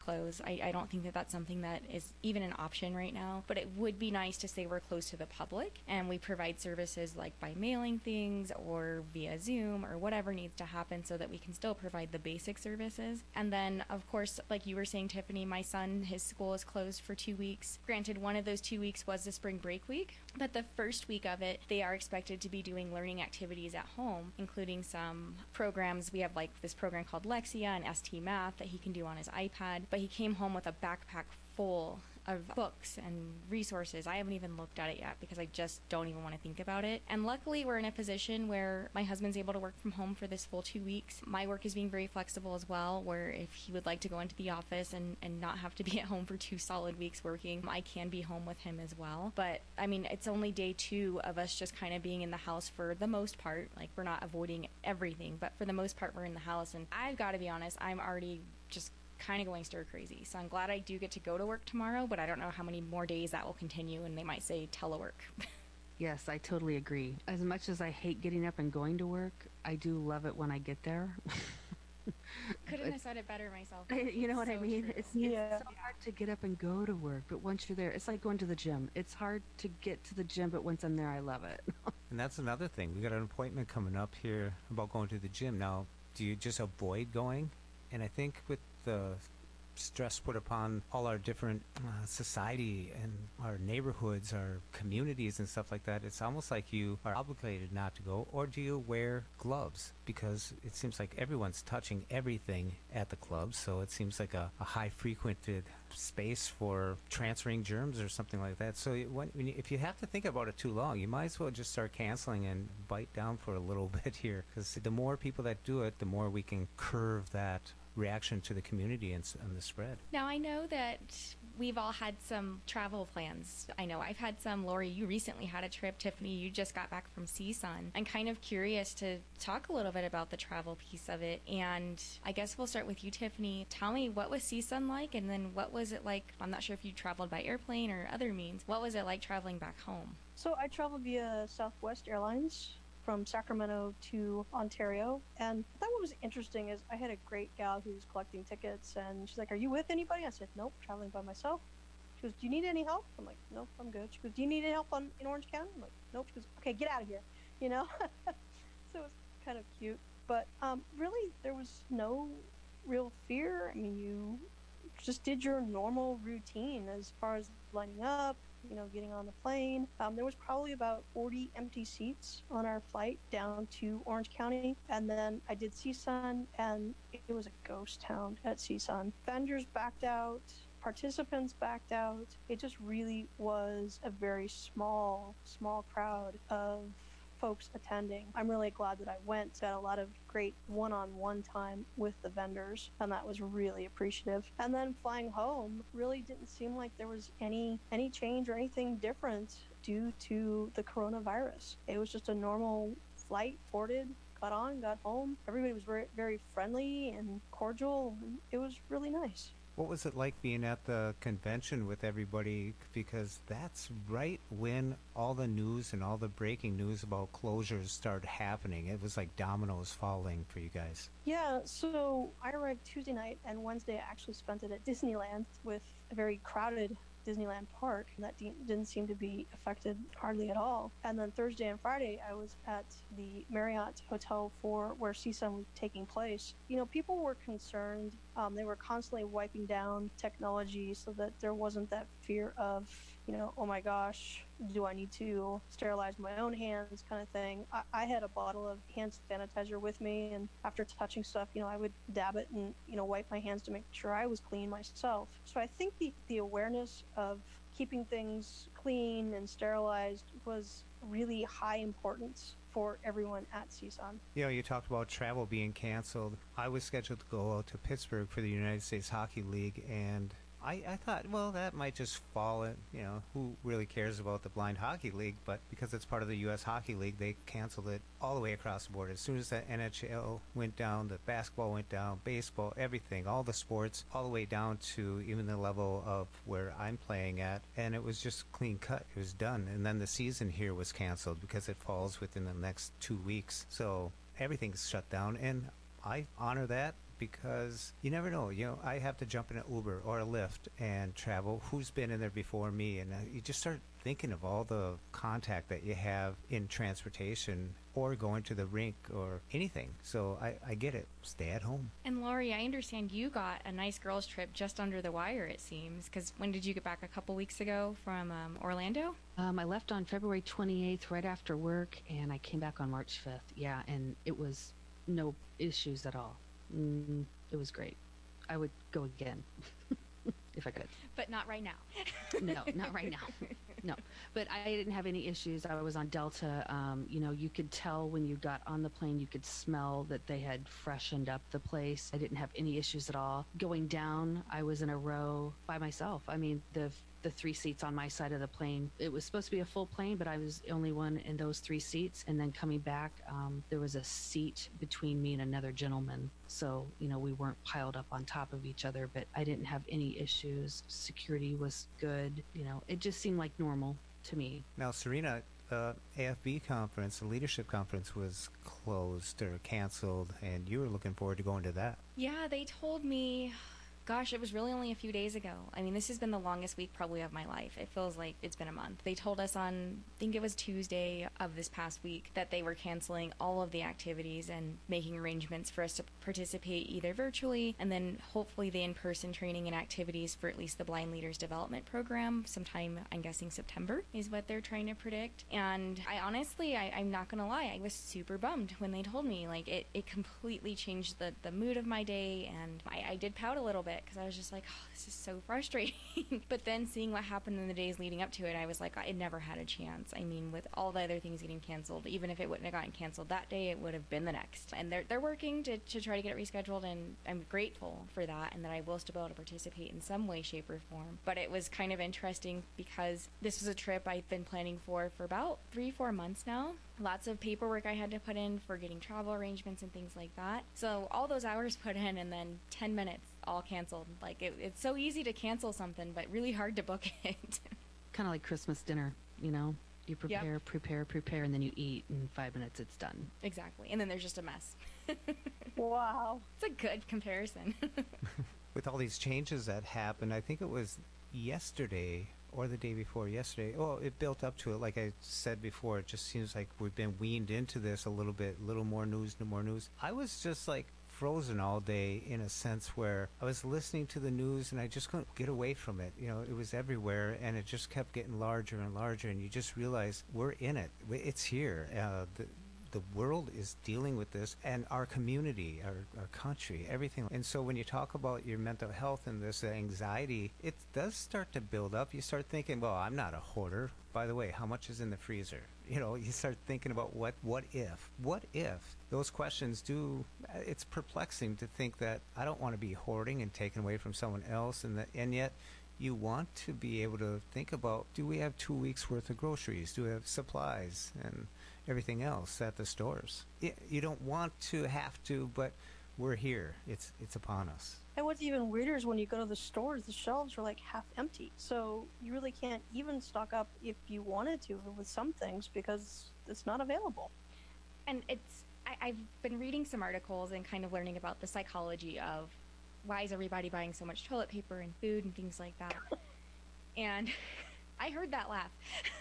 close. I don't think that that's something that is even an option right now, but it would be nice to say we're close to the public and we provide services like by mailing things or via Zoom or whatever needs to happen so that we can still provide the basic services. And then, of course, like you were saying, Tiffany, my son, his school is closed for 2 weeks. Granted, one of those 2 weeks was the spring break week, but the first week of it, they are expected to be doing learning activities at home, including some programs. We have like this program called Lexia and ST Math that he can do on his iPad, but he came home with a backpack full of books and resources. I haven't even looked at it yet because I just don't even want to think about it. And luckily, we're in a position where my husband's able to work from home for this full 2 weeks. My work is being very flexible as well, where if he would like to go into the office and not have to be at home for 2 solid weeks working, I can be home with him as well. But I mean, it's only day 2 of us just kind of being in the house for the most part. Like, we're not avoiding everything, but for the most part, we're in the house. And I've got to be honest, I'm already just kind of going stir crazy. So I'm glad I do get to go to work tomorrow, but I don't know how many more days that will continue, and they might say telework. Yes, I totally agree. As much as I hate getting up and going to work, I do love it when I get there. Couldn't have said it better myself. You know what I mean? True. It's so hard to get up and go to work, but once you're there, it's like going to the gym. It's hard to get to the gym, but once I'm there, I love it. And that's another thing. We got an appointment coming up here about going to the gym. Now, do you just avoid going? And I think with the stress put upon all our different society and our neighborhoods, our communities and stuff like that, it's almost like you are obligated not to go. Or do you wear gloves? Because it seems like everyone's touching everything at the club, so it seems like a high frequented space for transferring germs or something like that. So if you have to think about it too long, you might as well just start canceling and bite down for a little bit here, because the more people that do it, the more we can curve that reaction to the community and the spread. Now, I know that we've all had some travel plans. I know I've had some. Lori, you recently had a trip. Tiffany, you just got back from CSUN. I'm kind of curious to talk a little bit about the travel piece of it. And I guess we'll start with you, Tiffany. Tell me, what was CSUN like? And then what was it like? I'm not sure if you traveled by airplane or other means. What was it like traveling back home? So I traveled via Southwest Airlines from Sacramento to Ontario. And I thought what was interesting is I had a great gal who was collecting tickets, and she's like, "Are you with anybody?" I said, "Nope, traveling by myself." She goes, "Do you need any help?" I'm like, "Nope, I'm good." She goes, "Do you need any help in Orange County?" I'm like, "Nope." She goes, "Okay, get out of here," you know? So it was kind of cute. But really, there was no real fear. I mean, you just did your normal routine as far as lining up, you know, getting on the plane. There was probably about 40 empty seats on our flight down to Orange County. And then I did CSUN, and it was a ghost town at CSUN. Vendors backed out, participants backed out. It just really was a very small crowd of folks attending. I'm really glad that I went. Got a lot of great one-on-one time with the vendors, and that was really appreciative. And then flying home really didn't seem like there was any change or anything different due to the coronavirus. It was just a normal flight, boarded, got on, got home. Everybody was very, very friendly and cordial, and it was really nice. What was it like being at the convention with everybody? Because that's right when all the news and all the breaking news about closures started happening. It was like dominoes falling for you guys. Yeah, so I arrived Tuesday night, and Wednesday I actually spent it at Disneyland with a very crowded Disneyland park, and that didn't seem to be affected hardly at all. And then Thursday and Friday I was at the Marriott Hotel for where CSUN was taking place. You know, people were concerned. They were constantly wiping down technology so that there wasn't that fear of, you know, oh my gosh, do I need to sterilize my own hands kind of thing. I had a bottle of hand sanitizer with me, and after touching stuff, you know, I would dab it and, you know, wipe my hands to make sure I was clean myself. So I think the awareness of keeping things clean and sterilized was really high importance for everyone at CSUN. You know, you talked about travel being canceled. I was scheduled to go out to Pittsburgh for the United States Hockey League, and I thought, well, that might just fall in, you know, who really cares about the Blind Hockey League? But because it's part of the U.S. Hockey League, they canceled it all the way across the board. As soon as the NHL went down, the basketball went down, baseball, everything, all the sports, all the way down to even the level of where I'm playing at. And it was just clean cut. It was done. And then the season here was canceled because it falls within the next 2 weeks. So everything's shut down. And I honor that because you never know. You know, I have to jump in an Uber or a Lyft and travel. Who's been in there before me? And you just start thinking of all the contact that you have in transportation or going to the rink or anything. So I get it. Stay at home. And Laurie, I understand you got a nice girls trip just under the wire, it seems, because when did you get back? A couple weeks ago from Orlando? I left on February 28th right after work, and I came back on March 5th. Yeah, and it was no issues at all. It was great. I would go again if I could. But not right now. No, not right now. No, but I didn't have any issues. I was on Delta. You could tell when you got on the plane, you could smell that they had freshened up the place. I didn't have any issues at all. Going down, I was in a row by myself. I mean, the 3 seats on my side of the plane, it was supposed to be a full plane, but I was the only one in those 3 seats. And then coming back, there was a seat between me and another gentleman. So, we weren't piled up on top of each other, but I didn't have any issues. Security was good. It just seemed like normal to me. Now, Serena, the AFB conference, the leadership conference, was closed or canceled, and you were looking forward to going to that. Yeah, they told me, gosh, it was really only a few days ago. I mean, this has been the longest week probably of my life. It feels like it's been a month. They told us on, I think it was Tuesday of this past week, that they were canceling all of the activities and making arrangements for us to participate either virtually and then hopefully the in-person training and activities for at least the Blind Leaders Development Program sometime, I'm guessing September is what they're trying to predict. And I honestly, I'm not going to lie, I was super bummed when they told me. Like, it completely changed the mood of my day, and I did pout a little bit because I was just like, oh, this is so frustrating. But then seeing what happened in the days leading up to it, I was like, I never had a chance. I mean, with all the other things getting canceled, even if it wouldn't have gotten canceled that day, it would have been the next. And they're working to try to get it rescheduled, and I'm grateful for that and that I will still be able to participate in some way, shape, or form. But it was kind of interesting because this was a trip I've been planning for about 3-4 months now. Lots of paperwork I had to put in for getting travel arrangements and things like that. So all those hours put in, and then 10 minutes all canceled. Like, it's so easy to cancel something, but really hard to book it. Kind of like Christmas dinner, You prepare, Yep. prepare, and then you eat. In 5 minutes, it's done. Exactly. And then there's just a mess. Wow. It's a good comparison. With all these changes that happened, I think it was yesterday or the day before yesterday. Oh, it built up to it. Like I said before, it just seems like we've been weaned into this a little bit, little more news, no more news. I was just like frozen all day in a sense where I was listening to the news and I just couldn't get away from it. It was everywhere and it just kept getting larger and larger, and you just realize we're in it. It's here. The world is dealing with this, and our community, our country, everything. And so when you talk about your mental health and this anxiety, it does start to build up. You start thinking, well, I'm not a hoarder. By the way, how much is in the freezer? You start thinking about what if? Those questions it's perplexing to think that I don't want to be hoarding and taken away from someone else, and yet you want to be able to think about, do we have 2 weeks worth of groceries? Do we have supplies and everything else at the stores? You don't want to have to, but we're here. It's upon us. And what's even weirder is when you go to the stores, the shelves are like half empty. So you really can't even stock up if you wanted to with some things because it's not available. And I've been reading some articles and kind of learning about the psychology of why is everybody buying so much toilet paper and food and things like that. And I heard that laugh.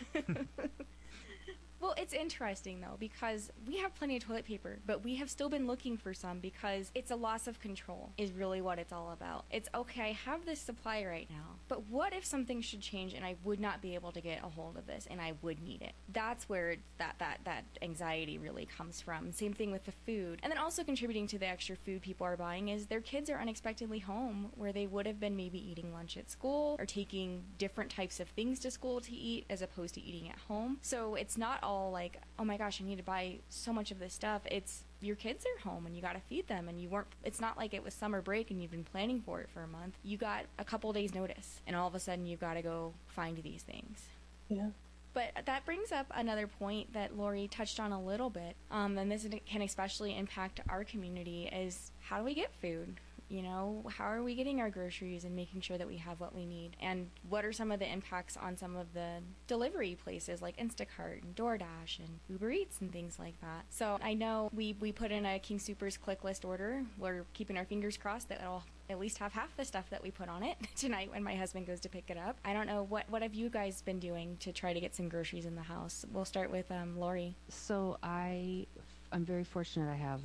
Well, it's interesting, though, because we have plenty of toilet paper, but we have still been looking for some because it's a loss of control is really what it's all about. It's, okay, I have this supply right now, but what if something should change and I would not be able to get a hold of this and I would need it? That's where that anxiety really comes from. Same thing with the food. And then also contributing to the extra food people are buying is their kids are unexpectedly home where they would have been maybe eating lunch at school or taking different types of things to school to eat as opposed to eating at home. So it's not all like, oh my gosh, I need to buy so much of this stuff. It's your kids are home and you got to feed them, and it's not like it was summer break and you've been planning for it for a month. You got a couple days notice and all of a sudden you've got to go find these things. Yeah. But that brings up another point that Lori touched on a little bit, and this can especially impact our community, is how do we get food? You know, how are we getting our groceries and making sure that we have what we need? And what are some of the impacts on some of the delivery places like Instacart and DoorDash and Uber Eats and things like that? So I know we put in a King Soopers click list order. We're keeping our fingers crossed that it'll at least have half the stuff that we put on it tonight when my husband goes to pick it up. I don't know, what have you guys been doing to try to get some groceries in the house? We'll start with Lori. So I'm very fortunate. I have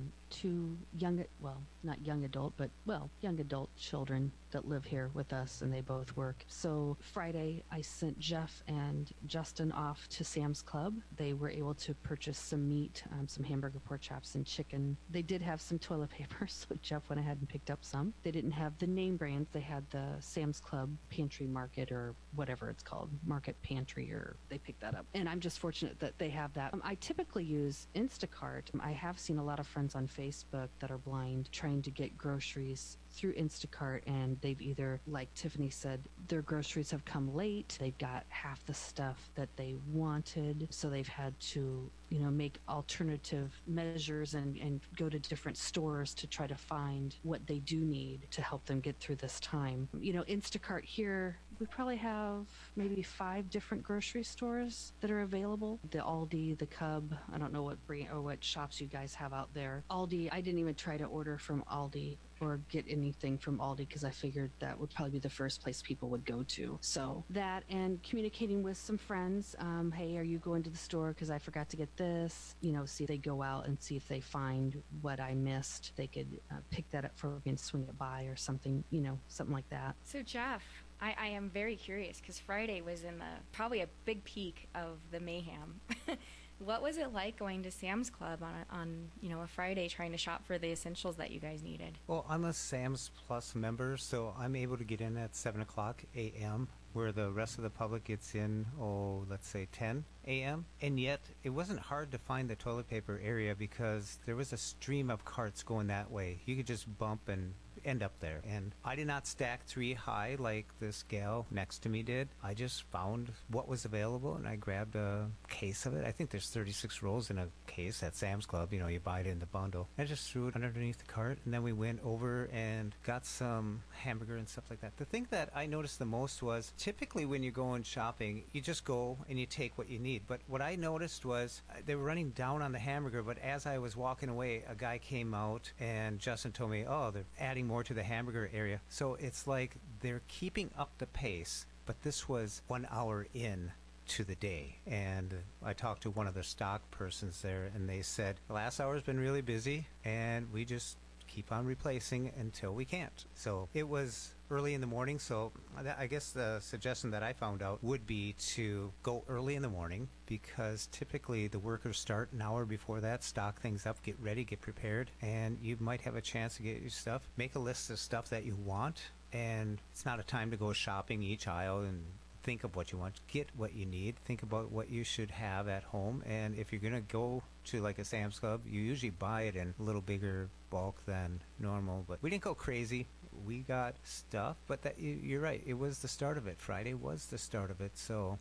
two young, well, not young adult, but young adult children that live here with us, and they both work. So Friday, I sent Jeff and Justin off to Sam's Club. They were able to purchase some meat, some hamburger, pork chops, and chicken. They did have some toilet paper, so Jeff went ahead and picked up some. They didn't have the name brands. They had the Sam's Club Pantry Market, or whatever it's called, Market Pantry, or they picked that up. And I'm just fortunate that they have that. I typically use Instacart. I have seen a lot of friends on Facebook that are blind trying to get groceries through Instacart, and they've either, like Tiffany said, their groceries have come late, they've got half the stuff that they wanted, so they've had to, make alternative measures and go to different stores to try to find what they do need to help them get through this time. Instacart here, we probably have maybe 5 different grocery stores that are available. The Aldi, the Cub, I don't know what brand or what shops you guys have out there. Aldi, I didn't even try to order from Aldi or get anything from Aldi because I figured that would probably be the first place people would go to. So that, and communicating with some friends, hey, are you going to the store because I forgot to get this? See if they go out and see if they find what I missed. They could pick that up for me and swing it by or something, something like that. So Jeff, I am very curious because Friday was probably a big peak of the mayhem. What was it like going to Sam's Club on a Friday trying to shop for the essentials that you guys needed? Well, I'm a Sam's Plus member, so I'm able to get in at 7 o'clock a.m., where the rest of the public gets in, let's say 10 a.m. And yet, it wasn't hard to find the toilet paper area because there was a stream of carts going that way. You could just bump and end up there. And I did not stack 3 high like this gal next to me did. I just found what was available and I grabbed a case of it. I think there's 36 rolls in a case at Sam's Club. You buy it in the bundle. I just threw it underneath the cart, and then we went over and got some hamburger and stuff like that. The thing that I noticed the most was typically when you're going shopping, you just go and you take what you need. But what I noticed was they were running down on the hamburger, but as I was walking away, a guy came out and Justin told me, they're adding more to the hamburger area. So it's like they're keeping up the pace, but this was 1 hour in to the day. And I talked to one of the stock persons there, and they said the last hour has been really busy and we just keep on replacing until we can't. So it was early in the morning, so I guess the suggestion that I found out would be to go early in the morning, because typically the workers start an hour before that, stock things up, get ready, get prepared, and you might have a chance to get your stuff. Make a list of stuff that you want, and it's not a time to go shopping each aisle and think of what you want. Get what you need. Think about what you should have at home. And if you're going to go to like a Sam's Club, you usually buy it in a little bigger bulk than normal. But we didn't go crazy. We got stuff. But you're right. It was the start of it. Friday was the start of it. So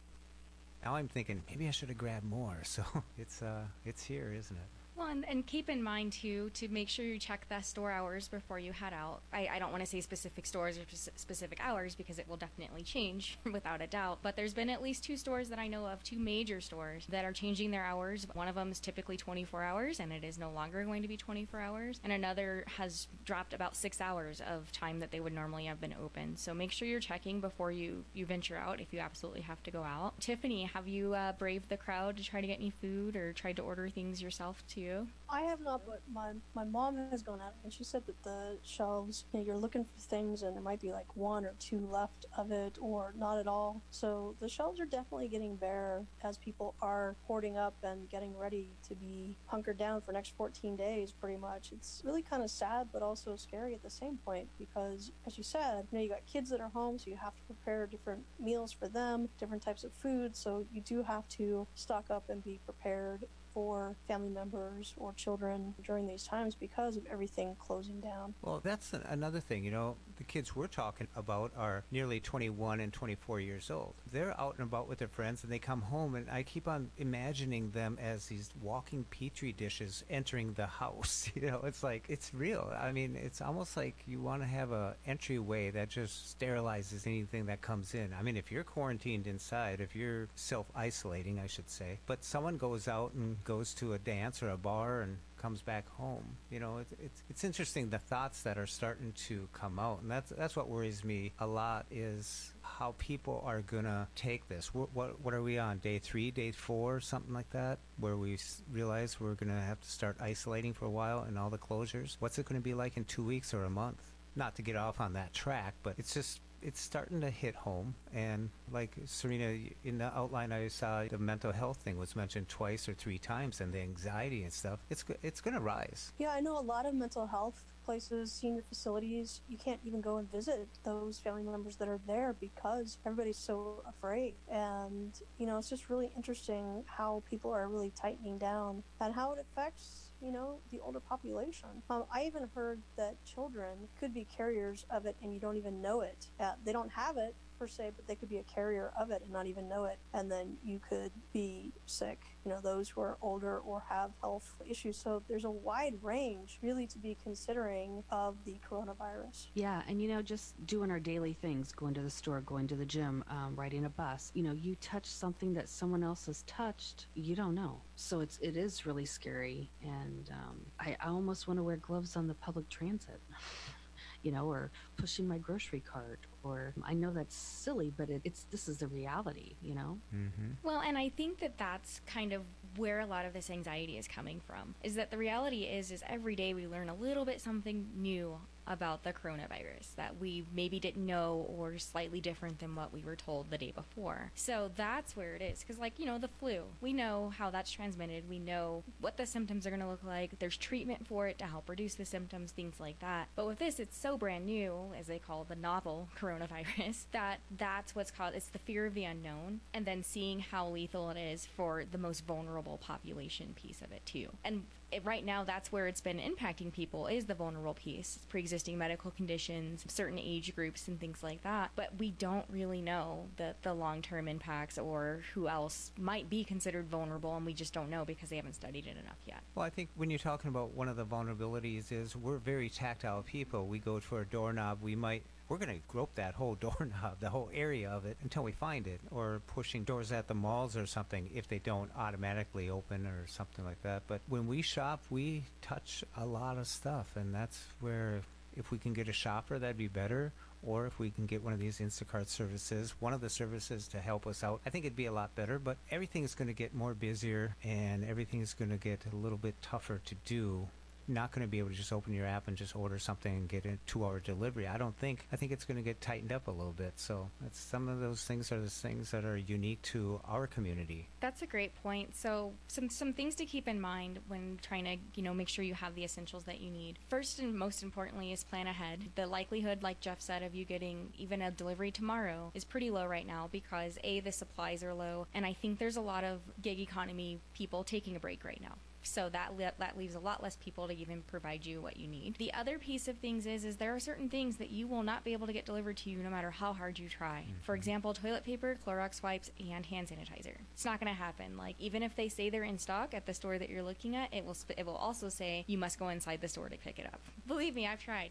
now I'm thinking maybe I should have grabbed more. So it's here, isn't it? Well, and keep in mind, too, to make sure you check the store hours before you head out. I don't want to say specific stores or specific hours because it will definitely change without a doubt. But there's been at least 2 stores that I know of, 2 major stores, that are changing their hours. One of them is typically 24 hours, and it is no longer going to be 24 hours. And another has dropped about 6 hours of time that they would normally have been open. So make sure you're checking before you venture out if you absolutely have to go out. Tiffany, have you braved the crowd to try to get any food or tried to order things yourself, too? I have not, but my mom has gone out and she said that the shelves, you're looking for things and there might be like 1 or 2 left of it or not at all. So the shelves are definitely getting bare as people are hoarding up and getting ready to be hunkered down for next 14 days pretty much. It's really kind of sad but also scary at the same point because, as you said, you got kids that are home, so you have to prepare different meals for them, different types of food, so you do have to stock up and be prepared for family members or children during these times because of everything closing down. Well, that's another thing, the kids we're talking about are nearly 21 and 24 years old. They're out and about with their friends, and they come home, and I keep on imagining them as these walking petri dishes entering the house. It's like, it's real. I mean, it's almost like you want to have a entryway that just sterilizes anything that comes in. I mean, if you're quarantined inside, if you're self-isolating, I should say, but someone goes out and goes to a dance or a bar and comes back home, it's interesting, the thoughts that are starting to come out, and that's what worries me a lot, is how people are gonna take this. What are we on, day 3, day 4, something like that, where we realize we're gonna have to start isolating for a while and all the closures? What's it gonna be like in 2 weeks or a month? Not to get off on that track, but it's starting to hit home. And like Serena, in the outline I saw, the mental health thing was mentioned twice or 3 times, and the anxiety and stuff. It's going to rise. Yeah, I know a lot of mental health places, senior facilities, you can't even go and visit those family members that are there because everybody's so afraid. And, it's just really interesting how people are really tightening down and how it affects the older population. I even heard that children could be carriers of it and you don't even know it. They don't have it per se, but they could be a carrier of it and not even know it. And then you could be sick, those who are older or have health issues. So there's a wide range really to be considering of the coronavirus. Yeah, and just doing our daily things, going to the store, going to the gym, riding a bus, you touch something that someone else has touched, you don't know. So it is really scary. And I almost want to wear gloves on the public transit. Or pushing my grocery cart, or I know that's silly, but this is the reality, Mm-hmm. Well, and I think that that's kind of where a lot of this anxiety is coming from, is that the reality is every day we learn a little bit something new about the coronavirus that we maybe didn't know, or slightly different than what we were told the day before. So that's where it is. Because the flu, we know how that's transmitted. We know what the symptoms are going to look like. There's treatment for it to help reduce the symptoms, things like that. But with this, it's so brand new, as they call the novel coronavirus, that's what's called, it's the fear of the unknown, and then seeing how lethal it is for the most vulnerable population piece of it too. And right now, that's where it's been impacting people, is the vulnerable piece, pre-existing medical conditions, certain age groups and things like that. But we don't really know the long-term impacts or who else might be considered vulnerable, and we just don't know because they haven't studied it enough yet. Well, I think when you're talking about one of the vulnerabilities is we're very tactile people. We go to a doorknob, we're going to grope that whole doorknob, the whole area of it, until we find it, or pushing doors at the malls or something if they don't automatically open or something like that. But when we shop, we touch a lot of stuff, and that's where, if we can get a shopper, that'd be better. Or if we can get one of these Instacart services, one of the services to help us out, I think it'd be a lot better. But everything is going to get more busier, and everything is going to get a little bit tougher to do. Not going to be able to just open your app and just order something and get a 2-hour delivery. I think it's going to get tightened up a little bit. So some of those things are the things that are unique to our community. That's a great point. So some things to keep in mind when trying to, make sure you have the essentials that you need. First and most importantly is plan ahead. The likelihood, like Jeff said, of you getting even a delivery tomorrow is pretty low right now because the supplies are low, and I think there's a lot of gig economy people taking a break right now. So that leaves a lot less people to even provide you what you need. The other piece of things is there are certain things that you will not be able to get delivered to you no matter how hard you try. Mm-hmm. For example, toilet paper, Clorox wipes, and hand sanitizer. It's not going to happen. Like, even if they say they're in stock at the store that you're looking at, it will also say you must go inside the store to pick it up. Believe me, I've tried.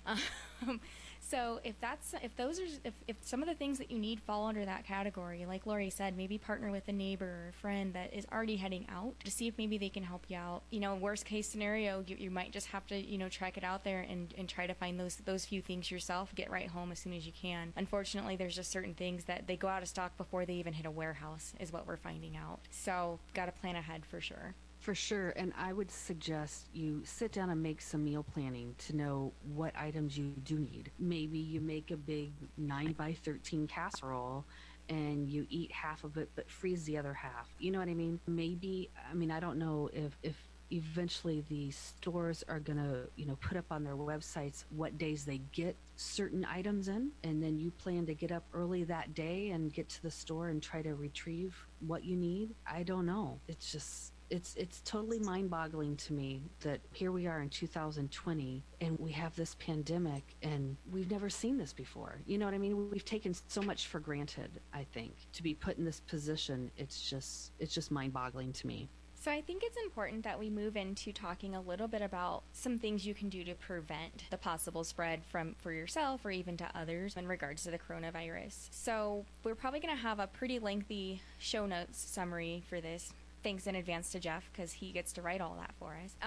So if some of the things that you need fall under that category, like Lori said, maybe partner with a neighbor or a friend that is already heading out to see if maybe they can help you out. Worst case scenario, you might just have to, track it out there and try to find those few things yourself, get right home as soon as you can. Unfortunately, there's just certain things that they go out of stock before they even hit a warehouse, is what we're finding out. So got to plan ahead for sure. For sure, and I would suggest you sit down and make some meal planning to know what items you do need. Maybe you make a big 9x13 casserole and you eat half of it but freeze the other half. You know what I mean? I don't know if eventually the stores are going to, put up on their websites what days they get certain items in, and then you plan to get up early that day and get to the store and try to retrieve what you need. I don't know. It's just It's totally mind-boggling to me that here we are in 2020 and we have this pandemic and we've never seen this before. You know what I mean? We've taken so much for granted, I think. To be put in this position, it's just mind-boggling to me. So I think it's important that we move into talking a little bit about some things you can do to prevent the possible spread for yourself or even to others in regards to the coronavirus. So we're probably going to have a pretty lengthy show notes summary for this. Thanks in advance to Jeff because he gets to write all that for us.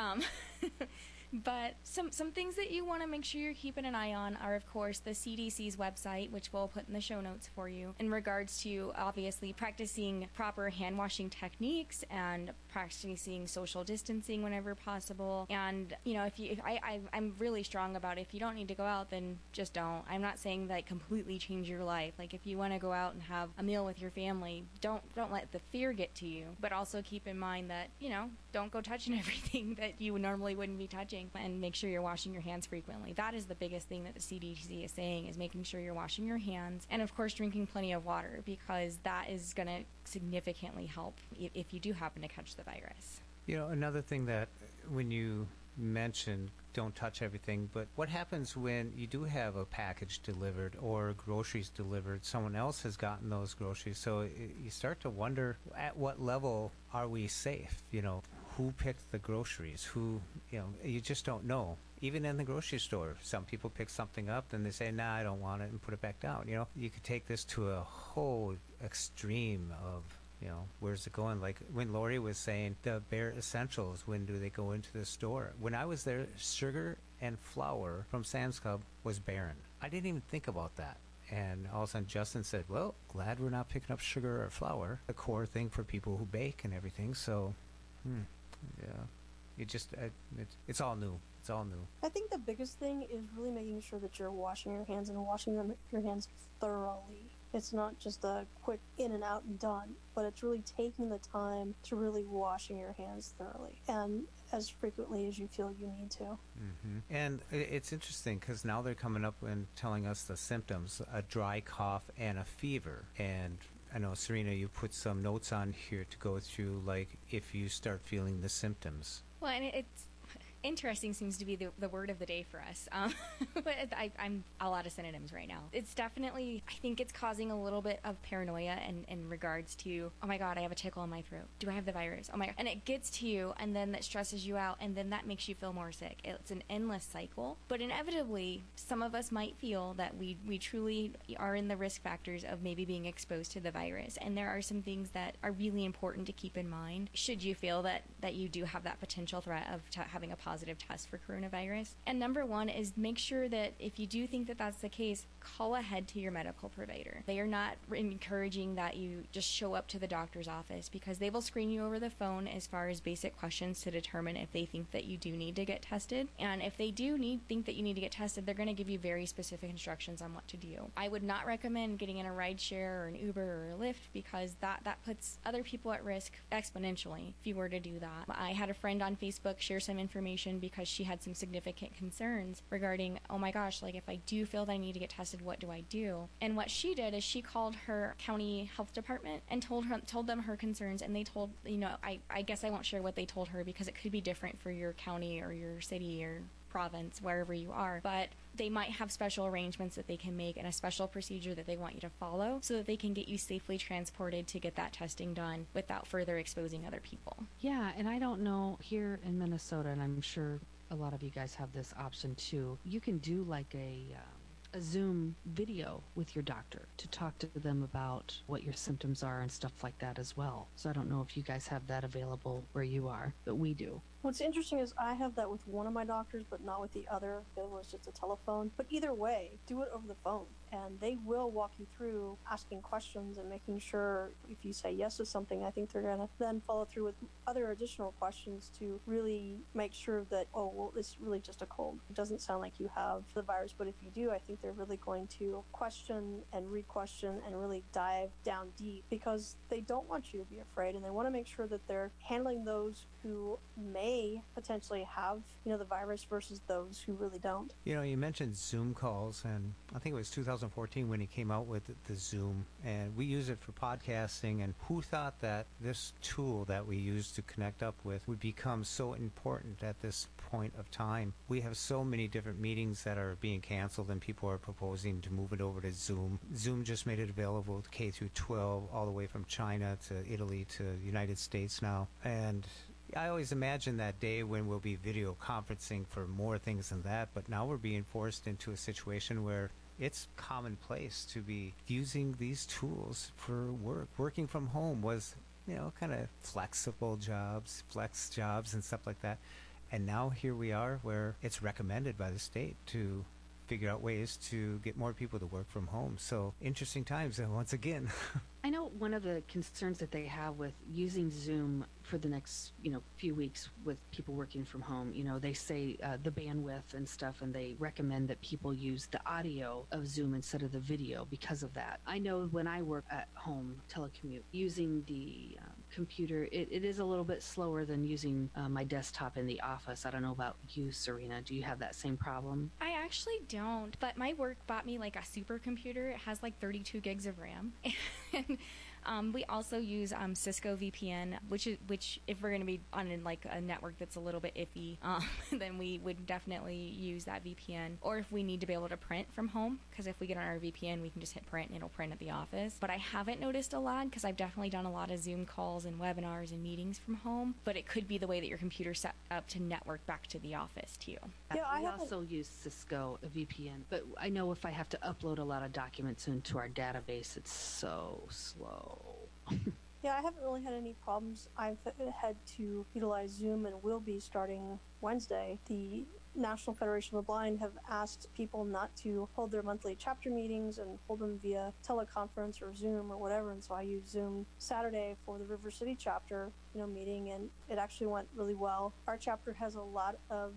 But some things that you want to make sure you're keeping an eye on are, of course, the CDC's website, which we'll put in the show notes for you, in regards to obviously practicing proper hand washing techniques and practicing social distancing whenever possible. And, you know, I'm really strong about if you don't need to go out, then just don't. I'm not saying that completely change your life. Like if you want to go out and have a meal with your family, don't let the fear get to you. But also keep in mind that, you know, don't go touching everything that you normally wouldn't be touching. And make sure you're washing your hands frequently. That is the biggest thing that the CDC is saying, is making sure you're washing your hands, and of course drinking plenty of water, because that is going to significantly help if you do happen to catch the virus. You know, another thing that when you mentioned don't touch everything, but what happens when you do have a package delivered or groceries delivered? Someone else has gotten those groceries, so you start to wonder, at what level are we safe? You know, who picked the groceries? Who, you know, you just don't know. Even in the grocery store, some people pick something up, then they say, nah, I don't want it, and put it back down. You know, you could take this to a whole extreme of, you know, where's it going? Like when Lori was saying the bare essentials, when do they go into the store? When I was there, sugar and flour from Sam's Club was barren. I didn't even think about that. And all of a sudden Justin said, well, glad we're not picking up sugar or flour, the core thing for people who bake and everything. So, yeah, it's all new. It's all new. I think the biggest thing is really making sure that you're washing your hands and washing your hands thoroughly. It's not just a quick in and out and done, but it's really taking the time to really washing your hands thoroughly and as frequently as you feel you need to. Mm-hmm. And it's interesting because now they're coming up and telling us the symptoms: a dry cough and a fever. And I know, Serena, you put some notes on here to go through, like if you start feeling the symptoms. Well, and it's interesting seems to be the word of the day for us. But I'm all out of synonyms right now. It's definitely, I think it's causing a little bit of paranoia in regards to, oh my God, I have a tickle in my throat. Do I have the virus? Oh my God. And it gets to you, and then that stresses you out, and then that makes you feel more sick. It's an endless cycle. But inevitably, some of us might feel that we truly are in the risk factors of maybe being exposed to the virus. And there are some things that are really important to keep in mind should you feel that you do have that potential threat of having a positive test for coronavirus. And number one is make sure that if you do think that that's the case, call ahead to your medical provider. They are not encouraging that you just show up to the doctor's office, because they will screen you over the phone as far as basic questions to determine if they think that you do need to get tested. And if they do think that you need to get tested, they're going to give you very specific instructions on what to do. I would not recommend getting in a rideshare or an Uber or a Lyft, because that puts other people at risk exponentially if you were to do that. I had a friend on Facebook share some information because she had some significant concerns regarding, oh my gosh, like if I do feel that I need to get tested, what do I do? And what she did is she called her county health department and told them her concerns, and they told, I guess I won't share what they told her because it could be different for your county or your city or province, wherever you are, but they might have special arrangements that they can make and a special procedure that they want you to follow so that they can get you safely transported to get that testing done without further exposing other people. Yeah, and I don't know, here in Minnesota, and I'm sure a lot of you guys have this option too, you can do like a Zoom video with your doctor to talk to them about what your symptoms are and stuff like that as well. So I don't know if you guys have that available where you are, but we do. What's interesting is I have that with one of my doctors, but not with the other. It was just a telephone. But either way, do it over the phone. And they will walk you through asking questions and making sure if you say yes to something, I think they're going to then follow through with other additional questions to really make sure that, oh, well, it's really just a cold. It doesn't sound like you have the virus, but if you do, I think they're really going to question and re-question and really dive down deep, because they don't want you to be afraid, and they want to make sure that they're handling those who may may potentially have, the virus versus those who really don't. You mentioned Zoom calls, and I think it was 2014 when he came out with the Zoom, and we use it for podcasting, and who thought that this tool that we use to connect up with would become so important at this point of time? We have so many different meetings that are being canceled, and people are proposing to move it over to Zoom. Zoom just made it available to K through 12, all the way from China to Italy to the United States now, and I always imagine that day when we'll be video conferencing for more things than that, but now we're being forced into a situation where it's commonplace to be using these tools for work. Working from home was, kind of flexible jobs, flex jobs and stuff like that. And now here we are where it's recommended by the state to figure out ways to get more people to work from home. So interesting times once again. I know one of the concerns that they have with using Zoom for the next, few weeks with people working from home, they say the bandwidth and stuff, and they recommend that people use the audio of Zoom instead of the video because of that. I know when I work at home, telecommute, using the computer, it is a little bit slower than using my desktop in the office. I don't know about you, Serena. Do you have that same problem? I actually don't, but my work bought me like a supercomputer. It has like 32 gigs of RAM. And we also use Cisco VPN, which if we're going to be on a network that's a little bit iffy, then we would definitely use that VPN. Or if we need to be able to print from home, because if we get on our VPN, we can just hit print and it'll print at the office. But I haven't noticed a lag because I've definitely done a lot of Zoom calls and webinars and meetings from home. But it could be the way that your computer's set up to network back to the office too. Yeah, I also use Cisco VPN, but I know if I have to upload a lot of documents into our database, it's so slow. Yeah, I haven't really had any problems. I've had to utilize Zoom and will be starting Wednesday. The National Federation of the Blind have asked people not to hold their monthly chapter meetings and hold them via teleconference or Zoom or whatever, and so I used Zoom Saturday for the River City chapter, meeting, and it actually went really well. Our chapter has a lot of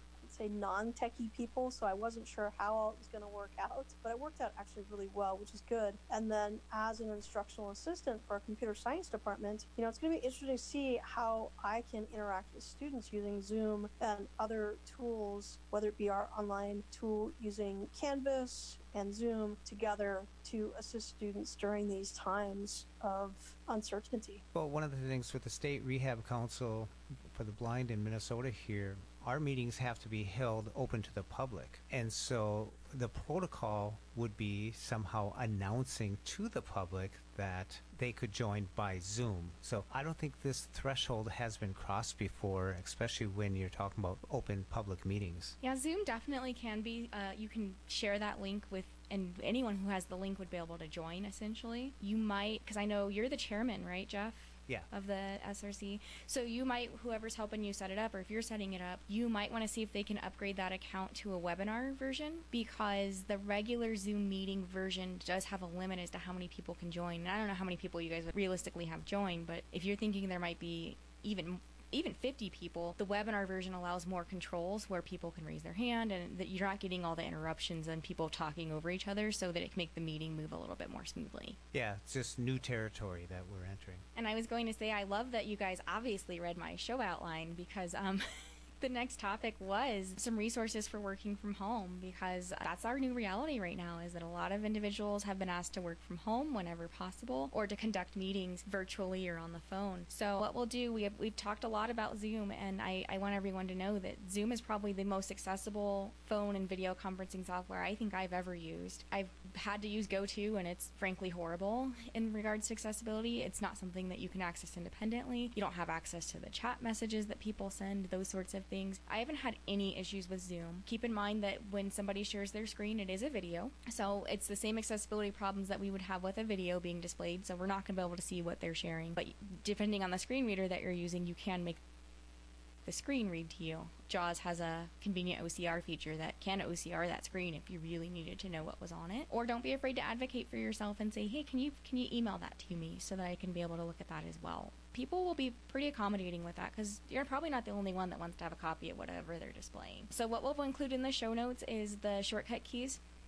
non-techie people, so I wasn't sure how all it was going to work out, but it worked out actually really well, which is good. And then as an instructional assistant for our computer science department, it's going to be interesting to see how I can interact with students using Zoom and other tools, whether it be our online tool using Canvas and Zoom together to assist students during these times of uncertainty. Well, one of the things with the State Rehab Council for the Blind in Minnesota here, our meetings have to be held open to the public. And so the protocol would be somehow announcing to the public that they could join by Zoom. So I don't think this threshold has been crossed before, especially when you're talking about open public meetings. Yeah, Zoom definitely can be. You can share that link with, and anyone who has the link would be able to join, essentially. You might, because I know you're the chairman, right, Jeff? Yeah. Of the SRC. So you might, whoever's helping you set it up, or if you're setting it up, you might want to see if they can upgrade that account to a webinar version, because the regular Zoom meeting version does have a limit as to how many people can join. And I don't know how many people you guys would realistically have joined, but if you're thinking there might be even 50 people, the webinar version allows more controls where people can raise their hand and that you're not getting all the interruptions and people talking over each other, so that it can make the meeting move a little bit more smoothly. Yeah, it's just new territory that we're entering. And I was going to say, I love that you guys obviously read my show outline, because the next topic was some resources for working from home, because that's our new reality right now, is that a lot of individuals have been asked to work from home whenever possible, or to conduct meetings virtually or on the phone. So what we'll do, we've talked a lot about Zoom, and I want everyone to know that Zoom is probably the most accessible phone and video conferencing software I think I've ever used. I've had to use GoTo, and it's frankly horrible in regards to accessibility. It's not something that you can access independently. You don't have access to the chat messages that people send, those sorts of things. I haven't had any issues with Zoom. Keep in mind that when somebody shares their screen, it is a video. So it's the same accessibility problems that we would have with a video being displayed. So we're not going to be able to see what they're sharing. But depending on the screen reader that you're using, you can make the screen read to you. JAWS has a convenient OCR feature that can OCR that screen if you really needed to know what was on it. Or don't be afraid to advocate for yourself and say, hey, can you email that to me so that I can be able to look at that as well. People will be pretty accommodating with that, because you're probably not the only one that wants to have a copy of whatever they're displaying. So what we'll include in the show notes is the shortcut keys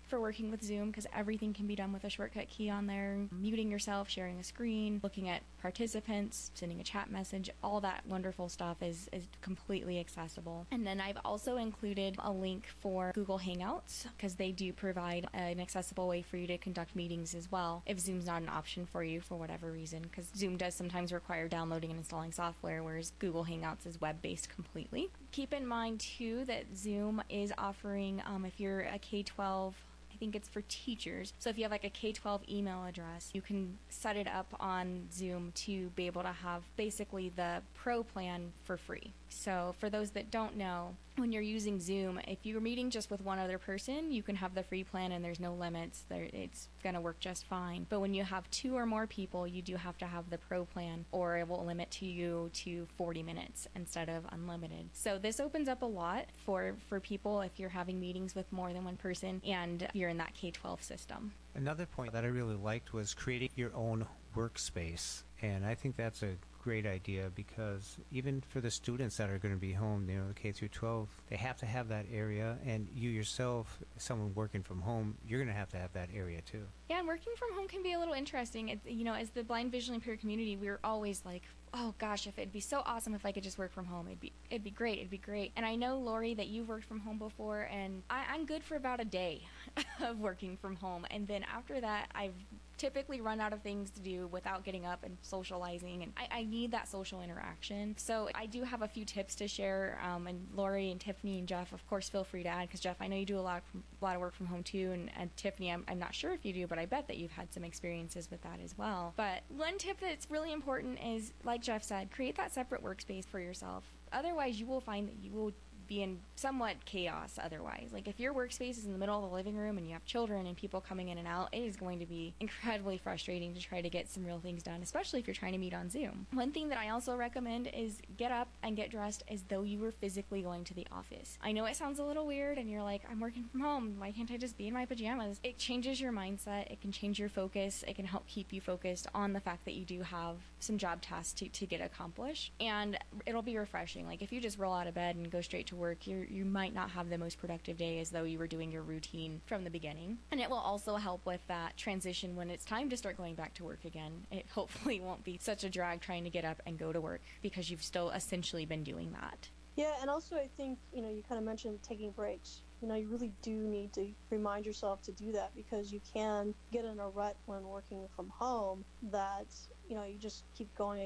for working with Zoom because everything can be done with a shortcut key on there. Muting yourself, sharing a screen, looking at participants, sending a chat message, all that wonderful stuff is completely accessible. And then I've also included a link for Google Hangouts because they do provide an accessible way for you to conduct meetings as well if Zoom's not an option for you for whatever reason, because Zoom does sometimes require downloading and installing software, whereas Google Hangouts is web-based completely. Keep in mind too that Zoom is offering, if you're a K-12, I think it's for teachers. So if you have like a K-12 email address, you can set it up on Zoom to be able to have basically the pro plan for free. So for those that don't know, when you're using Zoom, if you're meeting just with one other person, you can have the free plan and there's no limits. It's going to work just fine. But when you have 2 or more people, you do have to have the pro plan or it will limit to you to 40 minutes instead of unlimited. So this opens up a lot for people if you're having meetings with more than one person and you're in that K-12 system. Another point that I really liked was creating your own workspace. And I think that's a great idea because even for the students that are going to be home, you know, K through 12, they have to have that area. And you yourself, someone working from home, you're going to have that area too. Yeah, and working from home can be a little interesting. As the blind visually impaired community, we're always like, oh gosh, if it'd be so awesome if I could just work from home. It'd be great. And I know, Lori, that you've worked from home before, and I'm good for about a day of working from home. And then after that, I've typically run out of things to do without getting up and socializing, and I need that social interaction. So I do have a few tips to share, and Lori and Tiffany and Jeff, of course, feel free to add, because Jeff, I know you do a lot of work from home too, and Tiffany, I'm not sure if you do, but I bet that you've had some experiences with that as well. But one tip that's really important is, like Jeff said, create that separate workspace for yourself. Otherwise, you will find that you will be in somewhat chaos otherwise. Like if your workspace is in the middle of the living room and you have children and people coming in and out, it is going to be incredibly frustrating to try to get some real things done, especially if you're trying to meet on Zoom. One thing that I also recommend is get up and get dressed as though you were physically going to the office. I know it sounds a little weird and you're like, I'm working from home, why can't I just be in my pajamas? It changes your mindset, it can change your focus, it can help keep you focused on the fact that you do have some job tasks to get accomplished, and it'll be refreshing. Like if you just roll out of bed and go straight to work, you might not have the most productive day as though you were doing your routine from the beginning. And it will also help with that transition when it's time to start going back to work again. It hopefully won't be such a drag trying to get up and go to work because you've still essentially been doing that. Yeah, and also I think, you kind of mentioned taking breaks. You really do need to remind yourself to do that, because you can get in a rut when working from home that, you just keep going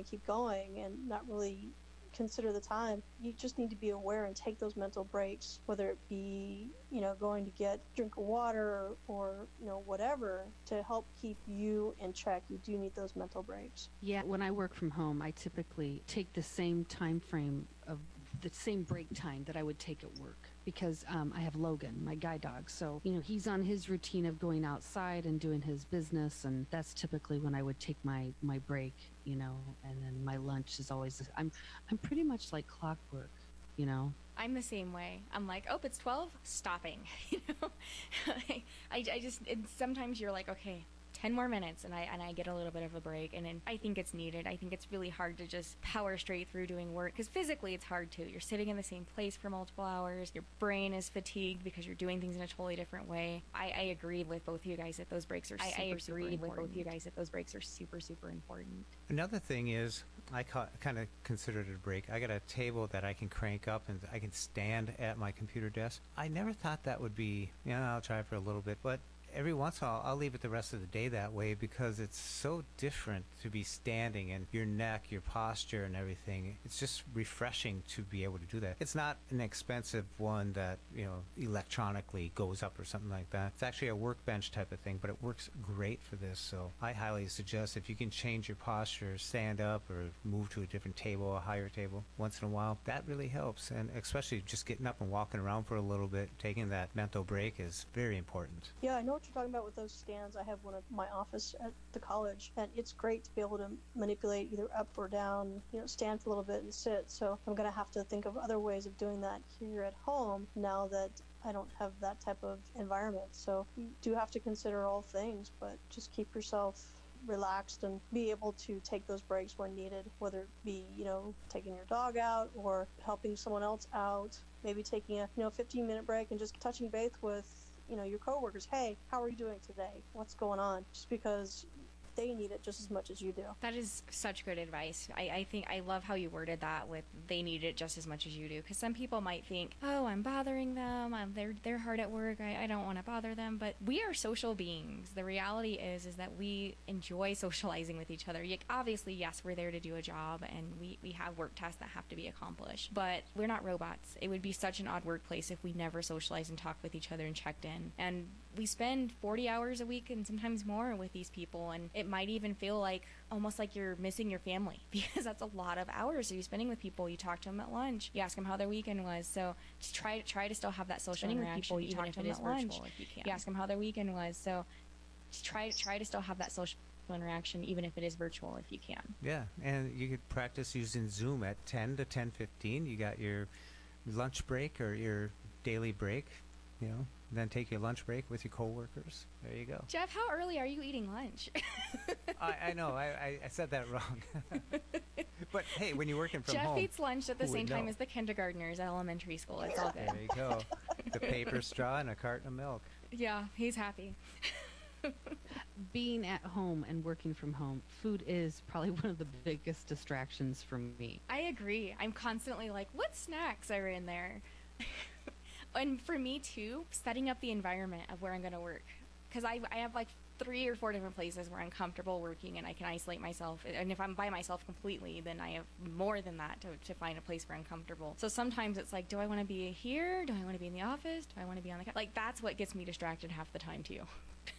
and not really consider the time. You just need to be aware and take those mental breaks, whether it be, going to get a drink of water or, whatever, to help keep you in check. You do need those mental breaks. Yeah, when I work from home, I typically take the same time frame of the same break time that I would take at work, because I have Logan, my guide dog. So, he's on his routine of going outside and doing his business, and that's typically when I would take my break, and then my lunch is always, I'm pretty much like clockwork, I'm the same way. I'm like, oh, it's 12, stopping, I just, sometimes you're like, okay, 10 more minutes and I get a little bit of a break, and then I think it's needed. I think it's really hard to just power straight through doing work, because physically it's hard too. You're sitting in the same place for multiple hours. Your brain is fatigued because you're doing things in a totally different way. I agree with both of you guys that those breaks are super important. Another thing is, I kind of consider it a break. I got a table that I can crank up and I can stand at my computer desk. I never thought that would be, I'll try for a little bit, but every once in a while, I'll leave it the rest of the day that way, because it's so different to be standing, and your neck, your posture, and everything. It's just refreshing to be able to do that. It's not an expensive one that, electronically goes up or something like that. It's actually a workbench type of thing, but it works great for this. So I highly suggest, if you can change your posture, stand up or move to a different table, a higher table, once in a while, that really helps. And especially just getting up and walking around for a little bit, taking that mental break is very important. Yeah, I know what you're talking about with those stands. I have one at my office at the college, and it's great to be able to manipulate either up or down, stand for a little bit and sit. So I'm going to have to think of other ways of doing that here at home now that I don't have that type of environment. So you do have to consider all things, but just keep yourself relaxed and be able to take those breaks when needed, whether it be, taking your dog out or helping someone else out, maybe taking a, 15-minute break and just touching base with your coworkers, hey, how are you doing today? What's going on? Just because they need it just as much as you do. That is such good advice. I think I love how you worded that with they need it just as much as you do, because some people might think, oh, I'm bothering them, they're hard at work, I don't want to bother them, but we are social beings. The reality is that we enjoy socializing with each other. Obviously, yes, we're there to do a job and we have work tasks that have to be accomplished, but we're not robots. It would be such an odd workplace if we never socialized and talked with each other and checked in. And we spend 40 hours a week and sometimes more with these people, and it might even feel like almost like you're missing your family, because that's a lot of hours that you're spending with people. You talk to them at lunch, you ask them how their weekend was. So just try to still have that social interaction with people, even if it is virtual, if you can. You ask them how their weekend was. So just try to still have that social interaction, even if it is virtual, if you can. Yeah, and you could practice using Zoom at 10 to 10:15. You got your lunch break or your daily break, then take your lunch break with your coworkers. There you go. Jeff, how early are you eating lunch? I know, I said that wrong. But hey, when you're working from home, Jeff eats lunch at the same time know? as the kindergartners at elementary school. It's all good. There you go. The paper straw and a carton of milk. Yeah, he's happy. Being at home and working from home, food is probably one of the biggest distractions for me. I agree. I'm constantly like, what snacks are in there? And for me too, setting up the environment of where I'm going to work, because I have like 3 or 4 different places where I'm comfortable working and I can isolate myself. And if I'm by myself completely, then I have more than that to find a place where I'm comfortable. So sometimes it's like, do I want to be here? Do I want to be in the office? Do I want to be on the couch? Like, that's what gets me distracted half the time too.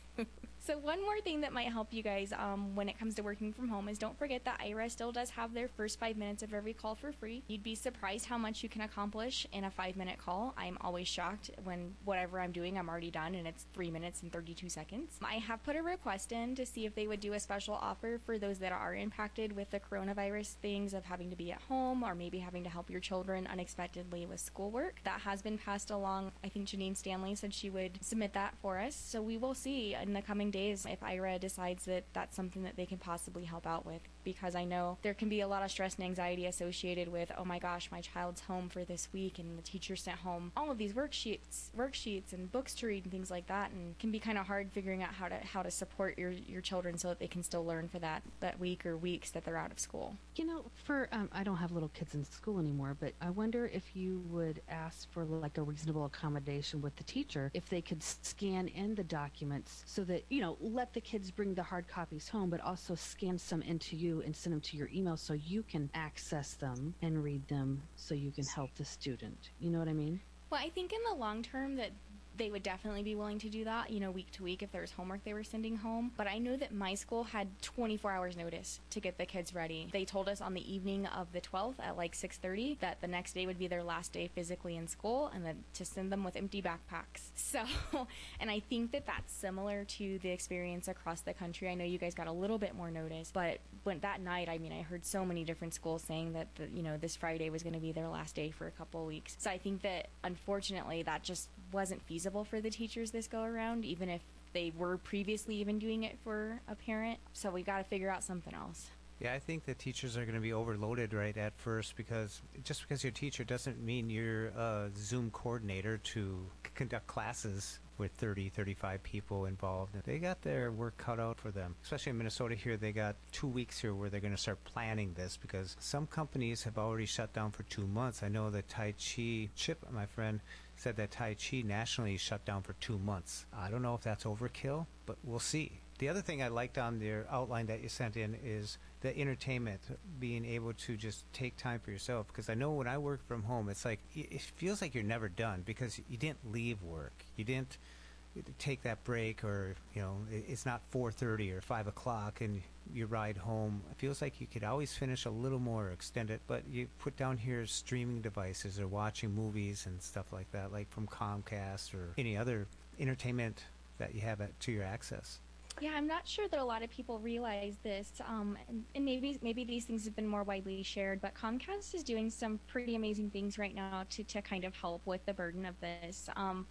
So one more thing that might help you guys when it comes to working from home is don't forget that IRA still does have their first 5 minutes of every call for free. You'd be surprised how much you can accomplish in a 5-minute call. I'm always shocked when whatever I'm doing, I'm already done and it's 3 minutes and 32 seconds. I have put a request in to see if they would do a special offer for those that are impacted with the coronavirus things of having to be at home or maybe having to help your children unexpectedly with schoolwork. That has been passed along. I think Janine Stanley said she would submit that for us. So we will see in the coming days if IRA decides that that's something that they can possibly help out with, because I know there can be a lot of stress and anxiety associated with, oh my gosh, my child's home for this week and the teacher sent home all of these worksheets and books to read and things like that, and it can be kind of hard figuring out how to support your children so that they can still learn for that week or weeks that they're out of school. For I don't have little kids in school anymore, but I wonder if you would ask for like a reasonable accommodation with the teacher if they could scan in the documents so that, let the kids bring the hard copies home, but also scan some into you and send them to your email so you can access them and read them so you can help the student. You know what I mean? Well, I think in the long term that they would definitely be willing to do that, week to week if there was homework they were sending home. But I know that my school had 24 hours notice to get the kids ready. They told us on the evening of the 12th at like 6:30 that the next day would be their last day physically in school and then to send them with empty backpacks. So, and I think that that's similar to the experience across the country. I know you guys got a little bit more notice, but when that night, I heard so many different schools saying that, this Friday was going to be their last day for a couple of weeks. So I think that unfortunately that just wasn't feasible for the teachers this go around, even if they were previously even doing it for a parent. So we got to figure out something else. Yeah, I think the teachers are going to be overloaded right at first, because just because you're a teacher doesn't mean you're a Zoom coordinator to conduct classes with 30, 35 people involved. They got their work cut out for them. Especially in Minnesota here, they got 2 weeks here where they're going to start planning this, because some companies have already shut down for 2 months. I know that Tai Chi, Chip, my friend, said that Tai Chi nationally shut down for 2 months. I don't know if that's overkill, but we'll see. The other thing I liked on their outline that you sent in is the entertainment, being able to just take time for yourself. Because I know when I work from home, it's like, it feels like you're never done because you didn't leave work. You didn't take that break, or, it's not 4:30 or 5 o'clock and you ride home. It feels like you could always finish a little more, extend it, but you put down here streaming devices or watching movies and stuff like that, like from Comcast or any other entertainment that you have to your access. Yeah, I'm not sure that a lot of people realize this, and maybe these things have been more widely shared, but Comcast is doing some pretty amazing things right now to kind of help with the burden of this.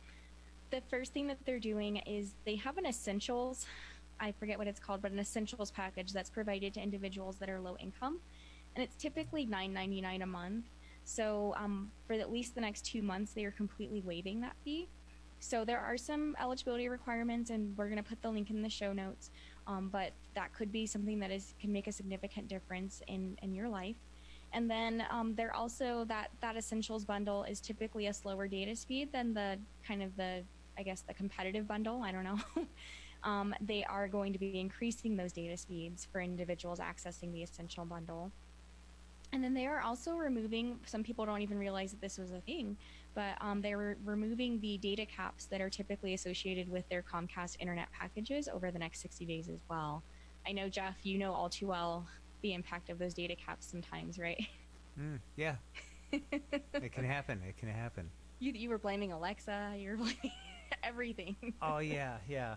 The first thing that they're doing is they have an essentials, I forget what it's called, but an essentials package that's provided to individuals that are low income, and it's typically $9.99 a month. So for at least the next 2 months, they are completely waiving that fee. So there are some eligibility requirements, and we're going to put the link in the show notes. But that could be something that can make a significant difference in your life. And then there also that essentials bundle is typically a slower data speed than the I guess the competitive bundle. I don't know. They are going to be increasing those data speeds for individuals accessing the essential bundle. And then they are also removing, some people don't even realize that this was a thing, but they're removing the data caps that are typically associated with their Comcast internet packages over the next 60 days as well. I know, Jeff, you know all too well the impact of those data caps sometimes, right? Yeah. It can happen. It can happen. You were blaming Alexa, you were blaming everything. Oh, yeah.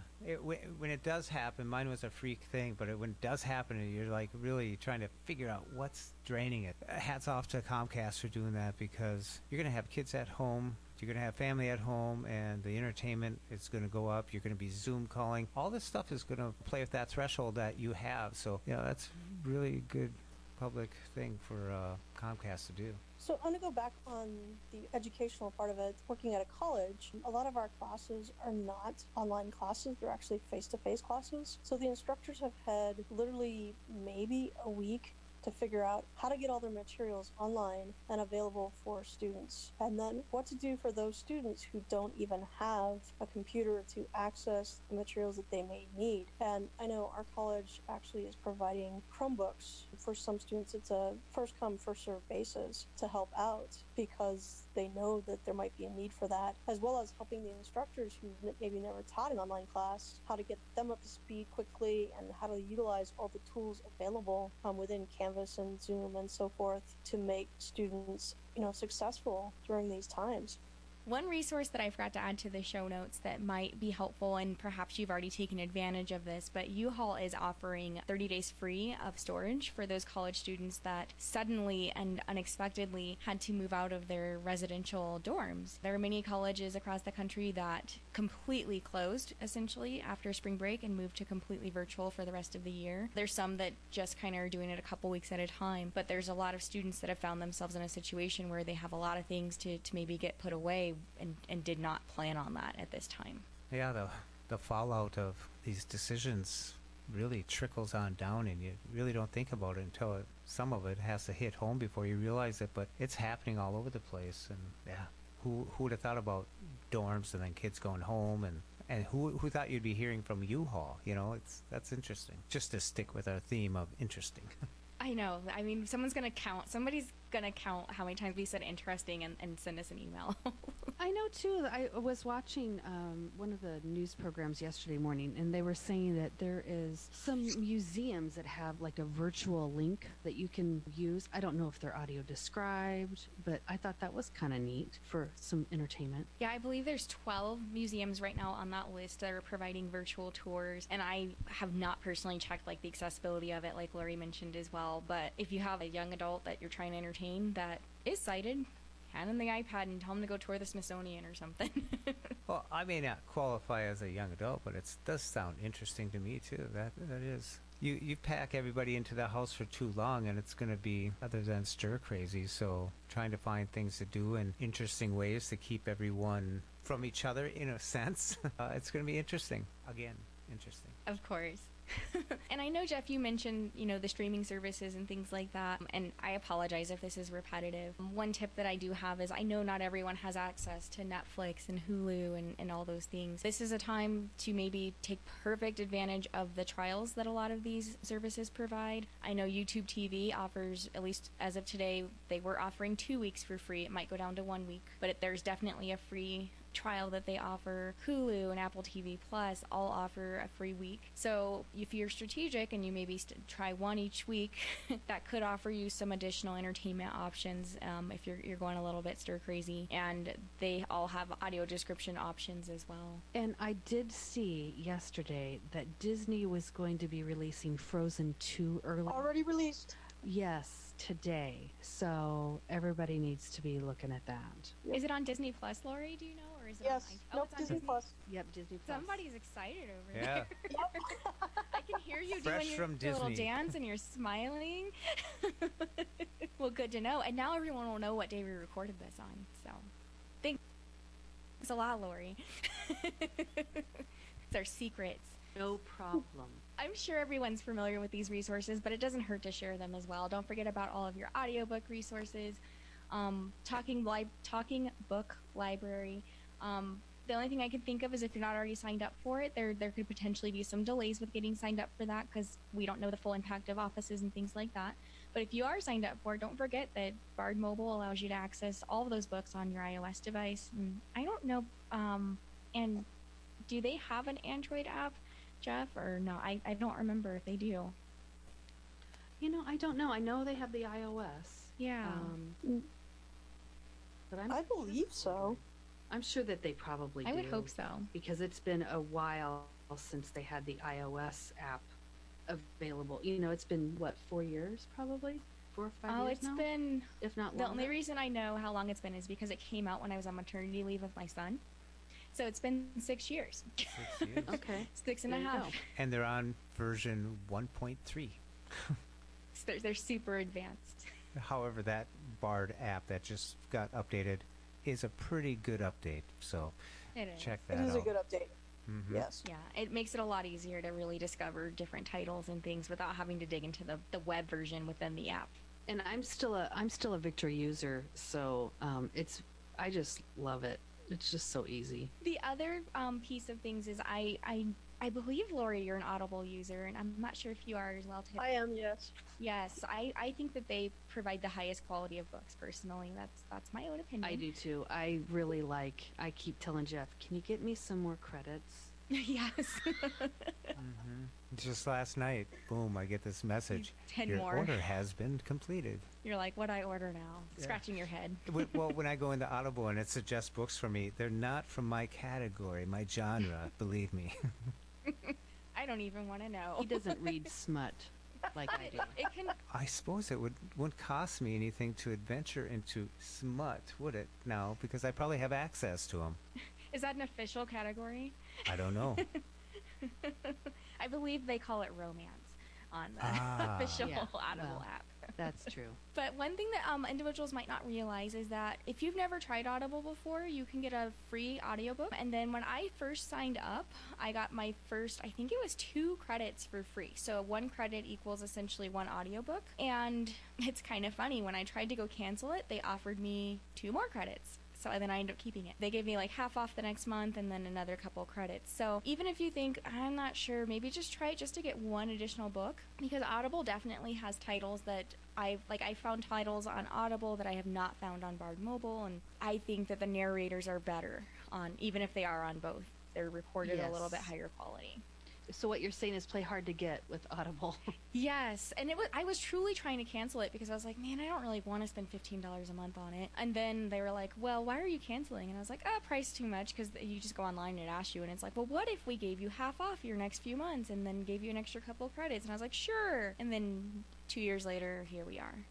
When it does happen, mine was a freak thing, but when it does happen, and you're like really trying to figure out what's draining it. Hats off to Comcast for doing that, because you're going to have kids at home, you're going to have family at home, and the entertainment is going to go up. You're going to be Zoom calling. All this stuff is going to play with that threshold that you have. So, yeah, that's really good public thing for Comcast to do. So I'm going to go back on the educational part of it. Working at a college, a lot of our classes are not online classes. They're actually face-to-face classes. So the instructors have had literally maybe a week to figure out how to get all their materials online and available for students. And then what to do for those students who don't even have a computer to access the materials that they may need. And I know our college actually is providing Chromebooks. For some students, it's a first come, first served basis to help out, because they know that there might be a need for that, as well as helping the instructors who maybe never taught an online class, how to get them up to speed quickly and how to utilize all the tools available within Canvas and Zoom and so forth to make students, successful during these times. One resource that I forgot to add to the show notes that might be helpful, and perhaps you've already taken advantage of this, but U-Haul is offering 30 days free of storage for those college students that suddenly and unexpectedly had to move out of their residential dorms. There are many colleges across the country that completely closed, essentially, after spring break and moved to completely virtual for the rest of the year. There's some that just kind of are doing it a couple weeks at a time, but there's a lot of students that have found themselves in a situation where they have a lot of things to maybe get put away and did not plan on that at this time. Yeah, the fallout of these decisions really trickles on down, and you really don't think about it until some of it has to hit home before you realize it, but it's happening all over the place. And yeah, who would have thought about dorms and then kids going home, and who thought you'd be hearing from U-Haul? That's interesting. Just to stick with our theme of interesting. I know. I mean, somebody's going to count how many times we said interesting and send us an email. I know, too. I was watching one of the news programs yesterday morning, and they were saying that there is some museums that have like a virtual link that you can use. I don't know if they're audio described, but I thought that was kind of neat for some entertainment. Yeah, I believe there's 12 museums right now on that list that are providing virtual tours, and I have not personally checked like the accessibility of it, like Lori mentioned as well. But if you have a young adult that you're trying to entertain that is sighted, hand them the iPad and tell them to go tour the Smithsonian or something. Well, I may not qualify as a young adult, but it does sound interesting to me too. That is. You pack everybody into the house for too long, and it's going to be other than stir crazy. So trying to find things to do and interesting ways to keep everyone from each other, in a sense, it's going to be interesting. Again, interesting. Of course. And I know, Jeff, you mentioned, the streaming services and things like that, and I apologize if this is repetitive. One tip that I do have is I know not everyone has access to Netflix and Hulu and all those things. This is a time to maybe take perfect advantage of the trials that a lot of these services provide. I know YouTube TV offers, at least as of today, they were offering 2 weeks for free. It might go down to 1 week, but there's definitely a free trial that they offer. Hulu and Apple TV Plus all offer a free week. So if you're strategic and you maybe try one each week, that could offer you some additional entertainment options if you're going a little bit stir crazy. And they all have audio description options as well. And I did see yesterday that Disney was going to be releasing Frozen 2 early. Already released. Yes, today. So everybody needs to be looking at that. Yep. Is it on Disney Plus, Lori? Do you know? Or is it Yes. on Nope, it's on Disney Plus. Yep, Disney Plus. Somebody's excited over Yeah. there. I can hear you Fresh doing from your little Disney. dance and you're smiling. Well, good to know. And now everyone will know what day we recorded this on. So, It's a lot, Lori. It's our secrets. No problem. I'm sure everyone's familiar with these resources, but it doesn't hurt to share them as well. Don't forget about all of your audiobook resources. Talking Book Library. The only thing I can think of is if you're not already signed up for it, there could potentially be some delays with getting signed up for that because we don't know the full impact of offices and things like that. But if you are signed up for it, don't forget that Bard Mobile allows you to access all of those books on your iOS device. And I don't know, and do they have an Android app, Jeff, or no? I don't remember if they do. I don't know. I know they have the iOS. Yeah. But I believe so. I'm sure that they probably do. I would hope so. Because it's been a while since they had the iOS app available. It's been, 4 years probably? 4 or 5 years now? Oh, it's been... If not the longer. only reason I know how long it's been is because it came out when I was on maternity leave with my son. So it's been 6 years. 6 years. Okay. 6 and a There you half. go. And they're on version 1.3. So they're super advanced. However, that Bard app that just got updated is a pretty good update. So It is. check It that is out. a good update. Mhm. Yes. Yeah, it makes it a lot easier to really discover different titles and things without having to dig into the web version within the app. And I'm still a Victor user, so I just love it. It's just so easy. The other piece of things is I believe, Lori, you're an Audible user, and I'm not sure if you are as well, too. I am, yes. Yes, I think that they provide the highest quality of books, personally. That's my own opinion. I do too. I keep telling Jeff, can you get me some more credits? Yes. Just last night, boom, I get this message. 10 Your more. order has been completed. You're like, what I order now? Yeah. Scratching your head. Well, when I go into Audible and it suggests books for me, they're not from my category, my genre, believe me. I don't even want to know. He doesn't read smut like I do. It can. I suppose it wouldn't cost me anything to adventure into smut, would it? No, because I probably have access to them. Is that an official category? I don't know. I believe they call it romance on the official Yeah, Audible well. app. That's true. But one thing that individuals might not realize is that if you've never tried Audible before, you can get a free audiobook. And then when I first signed up, I got my first, I think it was 2 credits for free. So 1 credit equals essentially 1 audiobook. And it's kind of funny. When I tried to go cancel it, they offered me 2 more credits. So then I ended up keeping it. They gave me like half off the next month and then another couple credits. So even if you think, I'm not sure, maybe just try it just to get 1 additional book. Because Audible definitely has titles that I found titles on Audible that I have not found on Bard Mobile. And I think that the narrators are better on, even if they are on both. They're recorded a little bit Yes. higher quality. So what you're saying is play hard to get with Audible. Yes, and I was truly trying to cancel it because I was like, man, I don't really want to spend $15 a month on it. And then they were like, well, why are you canceling? And I was like, price too much, because you just go online and it asks you, and it's like, well, what if we gave you half off your next few months and then gave you an extra couple of credits? And I was like, sure. And then 2 years later, here we are.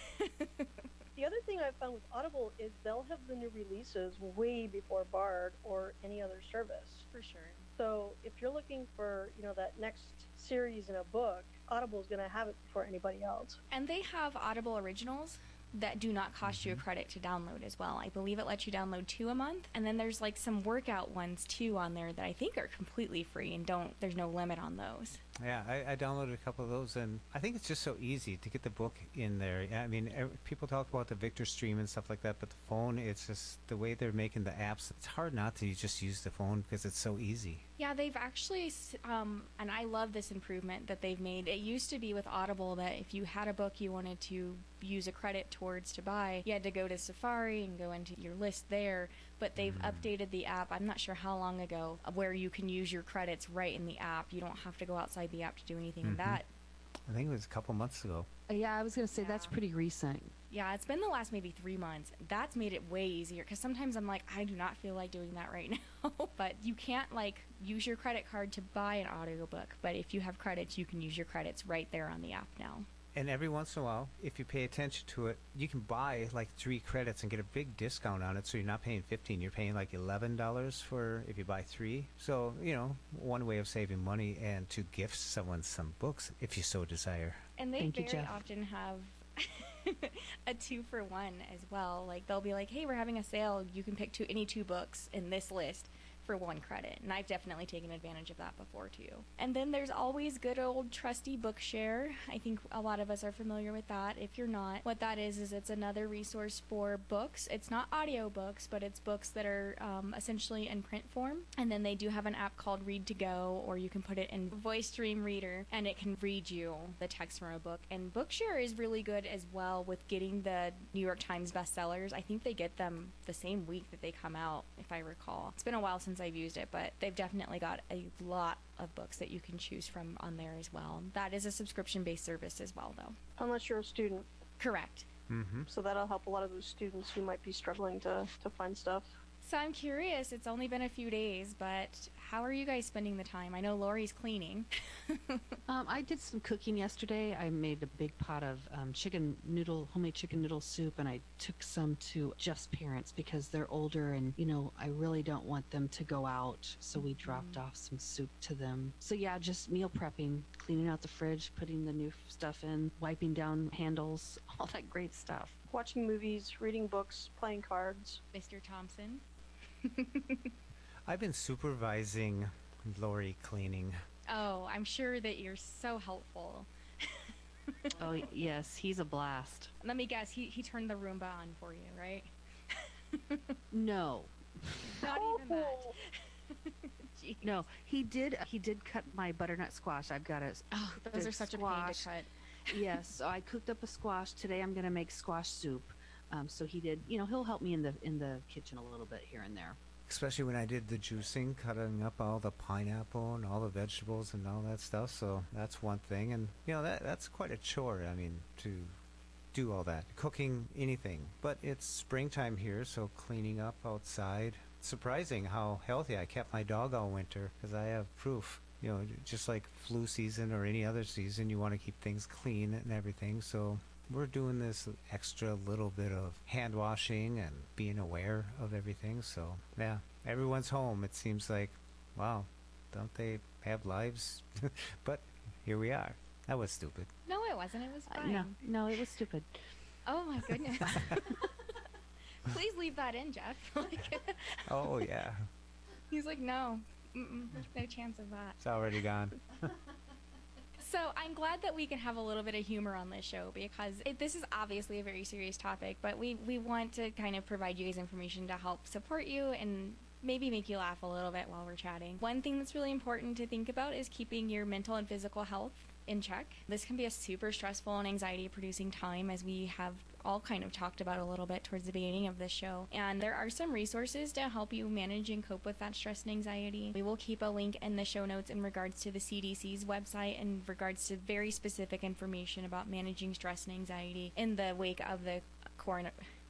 The other thing I've found with Audible is they'll have the new releases way before Bard or any other service. For sure. So if you're looking for, that next series in a book, Audible's going to have it before anybody else. And they have Audible originals that do not cost you a credit to download as well. I believe it lets you download 2 a month, and then there's like some workout ones too on there that I think are completely free and there's no limit on those. Yeah, I downloaded a couple of those, and I think it's just so easy to get the book in there. I mean, people talk about the Victor Stream and stuff like that, but the phone, it's just the way they're making the apps. It's hard not to just use the phone because it's so easy. Yeah, they've actually, and I love this improvement that they've made. It used to be with Audible that if you had a book you wanted to use a credit towards to buy, you had to go to Safari and go into your list there. But they've updated the app, I'm not sure how long ago, where you can use your credits right in the app. You don't have to go outside the app to do anything. And that, I think it was a couple months ago. Yeah, I was going to say that's Yeah. pretty recent. yeah, it's been the last maybe 3 months. That's made it way easier because sometimes I'm like, I do not feel like doing that right now. But you can't use your credit card to buy an audiobook. But if you have credits, you can use your credits right there on the app now. And every once in a while, if you pay attention to it, you can buy like 3 credits and get a big discount on it. So you're not paying $15, you're paying like $11 for if you buy 3. So, one way of saving money and to gift someone some books if you so desire. And they Thank you, very Jeff. often have a 2-for-1 as well. Like they'll be like, hey, we're having a sale. You can pick any two books in this list for 1 credit. And I've definitely taken advantage of that before too. And then there's always good old trusty Bookshare. I think a lot of us are familiar with that. If you're not, what that is it's another resource for books. It's not audiobooks, but it's books that are essentially in print form. And then they do have an app called Read to Go, or you can put it in Voice Stream Reader and it can read you the text from a book. And Bookshare is really good as well with getting the New York Times bestsellers. I think they get them the same week that they come out, if I recall. It's been a while since I've used it, but they've definitely got a lot of books that you can choose from on there as well. That is a subscription-based service as well, though. Unless you're a student. Correct. Mm-hmm. So that'll help a lot of those students who might be struggling to find stuff. So I'm curious, it's only been a few days, but how are you guys spending the time? I know Lori's cleaning. I did some cooking yesterday. I made a big pot of homemade chicken noodle soup, and I took some to Jeff's parents because they're older and, I really don't want them to go out. So we dropped off some soup to them. So yeah, just meal prepping, cleaning out the fridge, putting the new stuff in, wiping down handles, all that great stuff. Watching movies, reading books, playing cards. Mr. Thompson? I've been supervising Lori cleaning. Oh, I'm sure that you're so helpful. Oh, yes, he's a blast. Let me guess, he turned the Roomba on for you, right? No. Not even that. Jeez. No, he did cut my butternut squash. I've got a Oh, those are such a pain to cut. Yes, so I cooked up a squash. Today I'm going to make squash soup. So he did, he'll help me in the kitchen a little bit here and there. Especially when I did the juicing, cutting up all the pineapple and all the vegetables and all that stuff. So that's one thing. And, that's quite a chore, to do all that. Cooking anything. But it's springtime here, so cleaning up outside. It's surprising how healthy I kept my dog all winter because I have proof. Just like flu season or any other season, you want to keep things clean and everything. So we're doing this extra little bit of hand washing and being aware of everything. So yeah, everyone's home. It seems like, wow, don't they have lives? But here we are. That was stupid. No, it wasn't. It was fine. No, it was stupid. Oh my goodness. Please leave that in, Jeff. Oh yeah, He's like, no. No chance of that. it's already gone. So I'm glad that we can have a little bit of humor on this show because this is obviously a very serious topic, but we want to kind of provide you guys information to help support you and maybe make you laugh a little bit while we're chatting. One thing that's really important to think about is keeping your mental and physical health in check. This can be a super stressful and anxiety producing time, as we have all kind of talked about a little bit towards the beginning of this show. And there are some resources to help you manage and cope with that stress and anxiety. We will keep a link in the show notes in regards to the CDC's website in regards to very specific information about managing stress and anxiety in the wake of the Corona.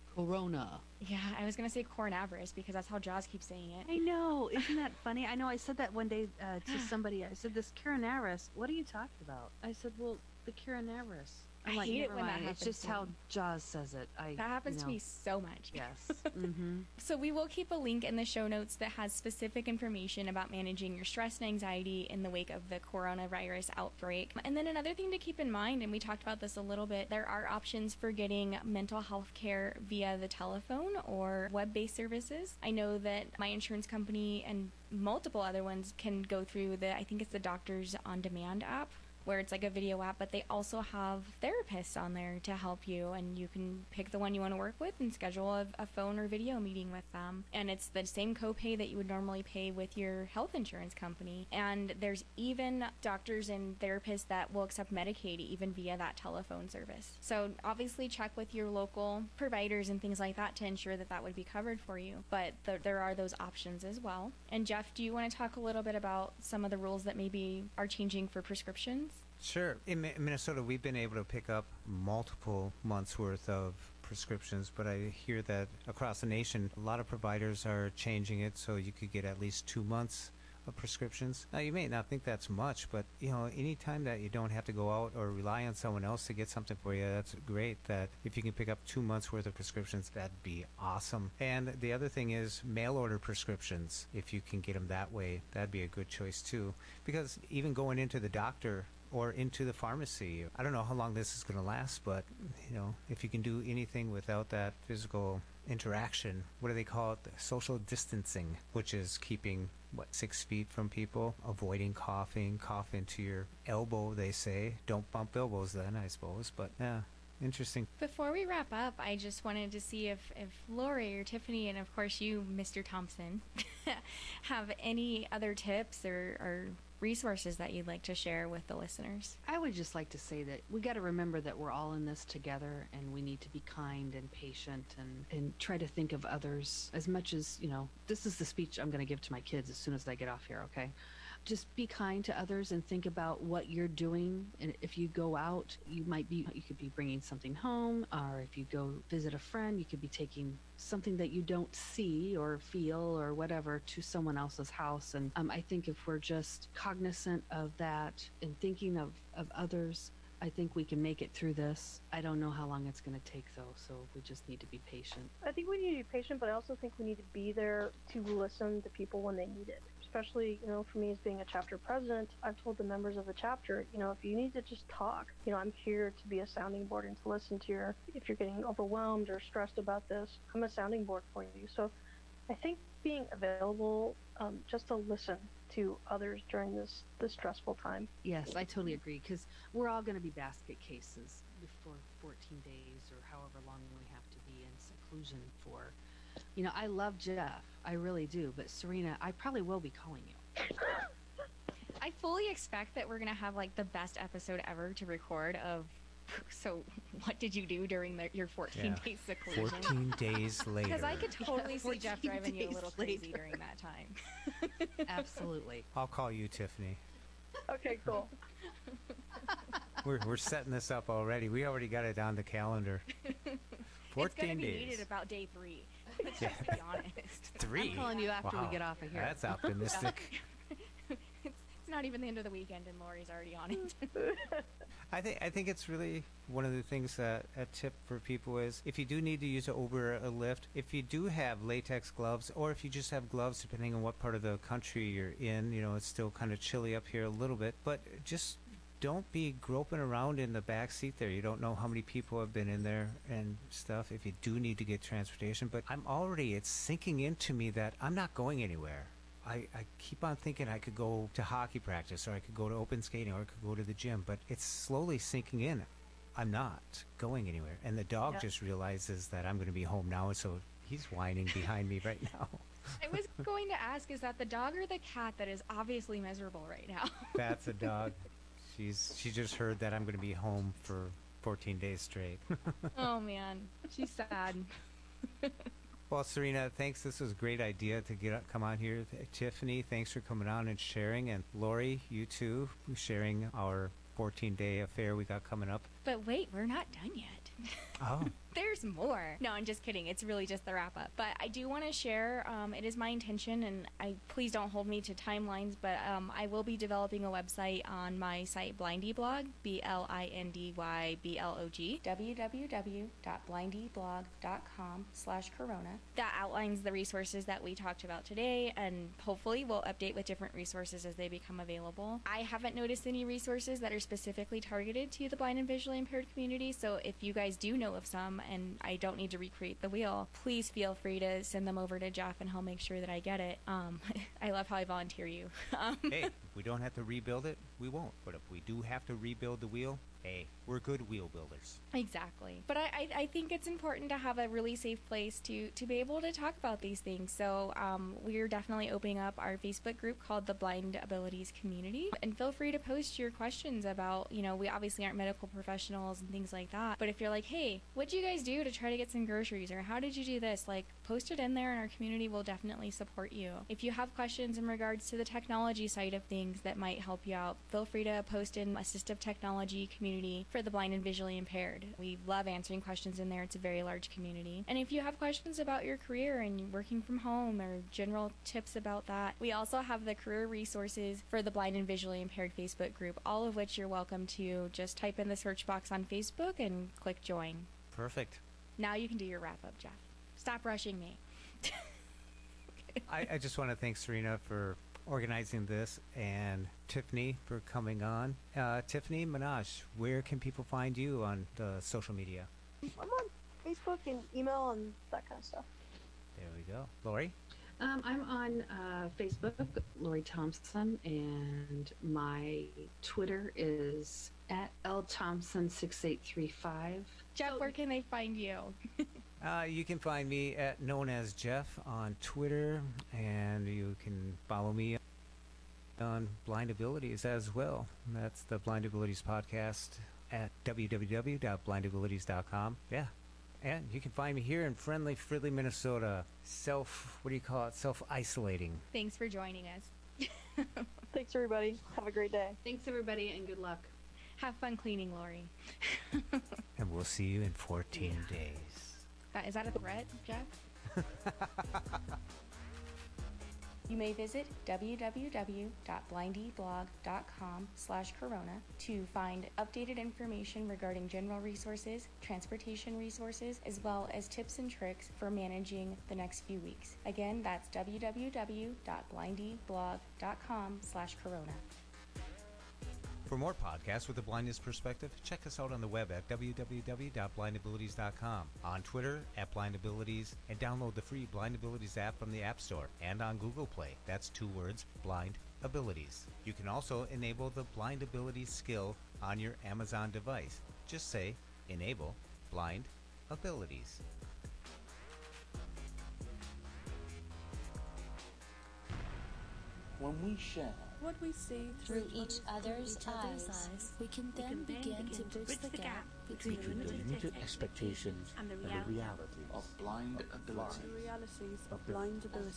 Yeah, I was going to say coronavirus because that's how Jaws keeps saying it. I know. Isn't that funny? I know I said that one day to somebody. I said, this coronavirus, what are you talking about? I said, well, the coronavirus. I'm like, hate it never when that mind. It's happens just to how me. Jaws says it. That happens to me so much. Yes. Mm-hmm. So we will keep a link in the show notes that has specific information about managing your stress and anxiety in the wake of the coronavirus outbreak. And then another thing to keep in mind, and we talked about this a little bit, there are options for getting mental health care via the telephone or web-based services. I know that my insurance company and multiple other ones can go through I think it's the Doctors on Demand app, where it's like a video app, but they also have therapists on there to help you, and you can pick the one you want to work with and schedule a phone or video meeting with them. And it's the same copay that you would normally pay with your health insurance company. And there's even doctors and therapists that will accept Medicaid even via that telephone service. So obviously check with your local providers and things like that to ensure that that would be covered for you. But there are those options as well. And Jeff, do you want to talk a little bit about some of the rules that maybe are changing for prescriptions? Sure. In Minnesota, we've been able to pick up multiple months' worth of prescriptions, but I hear that across the nation, a lot of providers are changing it so you could get at least 2 months of prescriptions. Now, you may not think that's much, but, any time that you don't have to go out or rely on someone else to get something for you, that's great. That if you can pick up 2 months' worth of prescriptions, that'd be awesome. And the other thing is mail order prescriptions. If you can get them that way, that'd be a good choice, too. Because even going into the doctor, or into the pharmacy. I don't know how long this is going to last, but if you can do anything without that physical interaction, what do they call it? Social distancing, which is keeping 6 feet from people, avoiding coughing, cough into your elbow, they say. Don't bump elbows then, I suppose, but yeah. Interesting. Before we wrap up, I just wanted to see if Lori or Tiffany, and of course you, Mr. Thompson, have any other tips or resources that you'd like to share with the listeners. I would just like to say that we got to remember that we're all in this together, and we need to be kind and patient and try to think of others as much as, this is the speech I'm going to give to my kids as soon as I get off here, okay? Just be kind to others and think about what you're doing. And if you go out, you could be bringing something home, or if you go visit a friend, you could be taking something that you don't see or feel or whatever to someone else's house. And I think if we're just cognizant of that and thinking of others, I think we can make it through this. I don't know how long it's going to take, though, so we just need to be patient. I think we need to be patient, but I also think we need to be there to listen to people when they need it. Especially, for me as being a chapter president, I've told the members of the chapter, if you need to just talk, I'm here to be a sounding board and to listen to if you're getting overwhelmed or stressed about this, I'm a sounding board for you. So I think being available just to listen to others during this stressful time. Yes, I totally agree, because we're all going to be basket cases for 14 days or however long we have to be in seclusion for. I love Jeff. I really do. But Serena, I probably will be calling you. I fully expect that we're going to have the best episode ever to record of. So what did you do during your 14 days seclusion? 14 days later. Because I could totally see 14 Jeff driving you a days little crazy later. during that time. Absolutely. I'll call you, Tiffany. Okay, cool. We're setting this up already. We already got it on the calendar. 14 it's going to be days. needed about day 3. Let's just be honest. 3? I'm calling you after Wow. we get off of here. That's optimistic. It's not even the end of the weekend and Lori's already on it. I think it's really one of the things that a tip for people is if you do need to use an Uber or a Lyft, if you do have latex gloves, or if you just have gloves, depending on what part of the country you're in, it's still kind of chilly up here a little bit, but just don't be groping around in the back seat there. You don't know how many people have been in there and stuff if you do need to get transportation. But it's sinking into me that I'm not going anywhere. I keep on thinking I could go to hockey practice, or I could go to open skating, or I could go to the gym, but it's slowly sinking in. I'm not going anywhere. And the dog just realizes that I'm going to be home now, so he's whining behind me right now. I was going to ask, is that the dog or the cat that is obviously miserable right now? That's a dog. She just heard that I'm going to be home for 14 days straight. Oh, man. She's sad. Well, Serena, thanks. This was a great idea to come on here. Tiffany, thanks for coming on and sharing. And Lori, you too, sharing our 14-day affair we got coming up. But wait, we're not done yet. Oh. There's more. No, I'm just kidding. It's really just the wrap up. But I do want to share, it is my intention, and please don't hold me to timelines, but I will be developing a website on my site BlindyBlog, BLINDYBLOG, www.blindyblog.com/corona. That outlines the resources that we talked about today, and hopefully we'll update with different resources as they become available. I haven't noticed any resources that are specifically targeted to the blind and visually impaired community, so if you guys do know of some, and I don't need to recreate the wheel, please feel free to send them over to Jeff and he'll make sure that I get it. I love how I volunteer you. Hey, if we don't have to rebuild it, we won't. But if we do have to rebuild the wheel, hey, we're good wheel builders. Exactly. But I think it's important to have a really safe place to be able to talk about these things. So we're definitely opening up our Facebook group called the Blind Abilities Community. And feel free to post your questions about, we obviously aren't medical professionals and things like that. But if you're like, hey, what'd you guys do to try to get some groceries? Or how did you do this? Post it in there and our community will definitely support you. If you have questions in regards to the technology side of things that might help you out, feel free to post in assistive technology community for the blind and visually impaired. We love answering questions in there. It's a very large community. And if you have questions about your career and working from home or general tips about that, we also have the career resources for the blind and visually impaired Facebook group, all of which you're welcome to just type in the search box on Facebook and click join. Perfect. Now you can do your wrap up, Jeff. Stop rushing me. I just want to thank Serena for organizing this, and Tiffany for coming on. Tiffany Minaj, where can people find you on the social media? I'm on Facebook and email and that kind of stuff. There we go. Lori? I'm on Facebook, Lori Thompson, and my Twitter is at LThompson6835. Jeff, where can they find you? You can find me at known as Jeff on Twitter, and you can follow me on Blind Abilities as well. That's the Blind Abilities podcast at www.blindabilities.com. Yeah. And you can find me here in friendly Minnesota. Self-isolating. Thanks for joining us. Thanks, everybody. Have a great day. Thanks, everybody, and good luck. Have fun cleaning, Lori. And we'll see you in 14 days. Is that a threat, Jeff? You may visit www.blindyblog.com/corona to find updated information regarding general resources, transportation resources, as well as tips and tricks for managing the next few weeks. Again, that's www.blindyblog.com/corona. For more podcasts with a blindness perspective, check us out on the web at www.blindabilities.com, on Twitter at blindabilities, and download the free Blind Abilities app from the App Store and on Google Play. That's 2 words, Blind Abilities. You can also enable the Blind Abilities skill on your Amazon device. Just say, enable Blind Abilities. When we share what we see through each other's eyes, we can then begin to bridge the gap between the limited expectations and the reality of blind ability. The realities of blind abilities.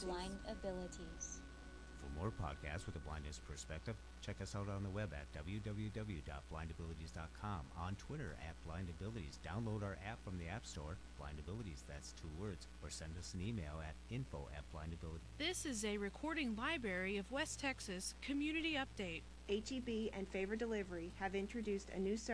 For more podcasts with a blindness perspective, check us out on the web at www.blindabilities.com, on Twitter at blindabilities. Download our app from the App Store, Blind Abilities, that's 2 words, or send us an email at info@blindabilities. This is a recording library of West Texas Community Update. HEB and Favor Delivery have introduced a new service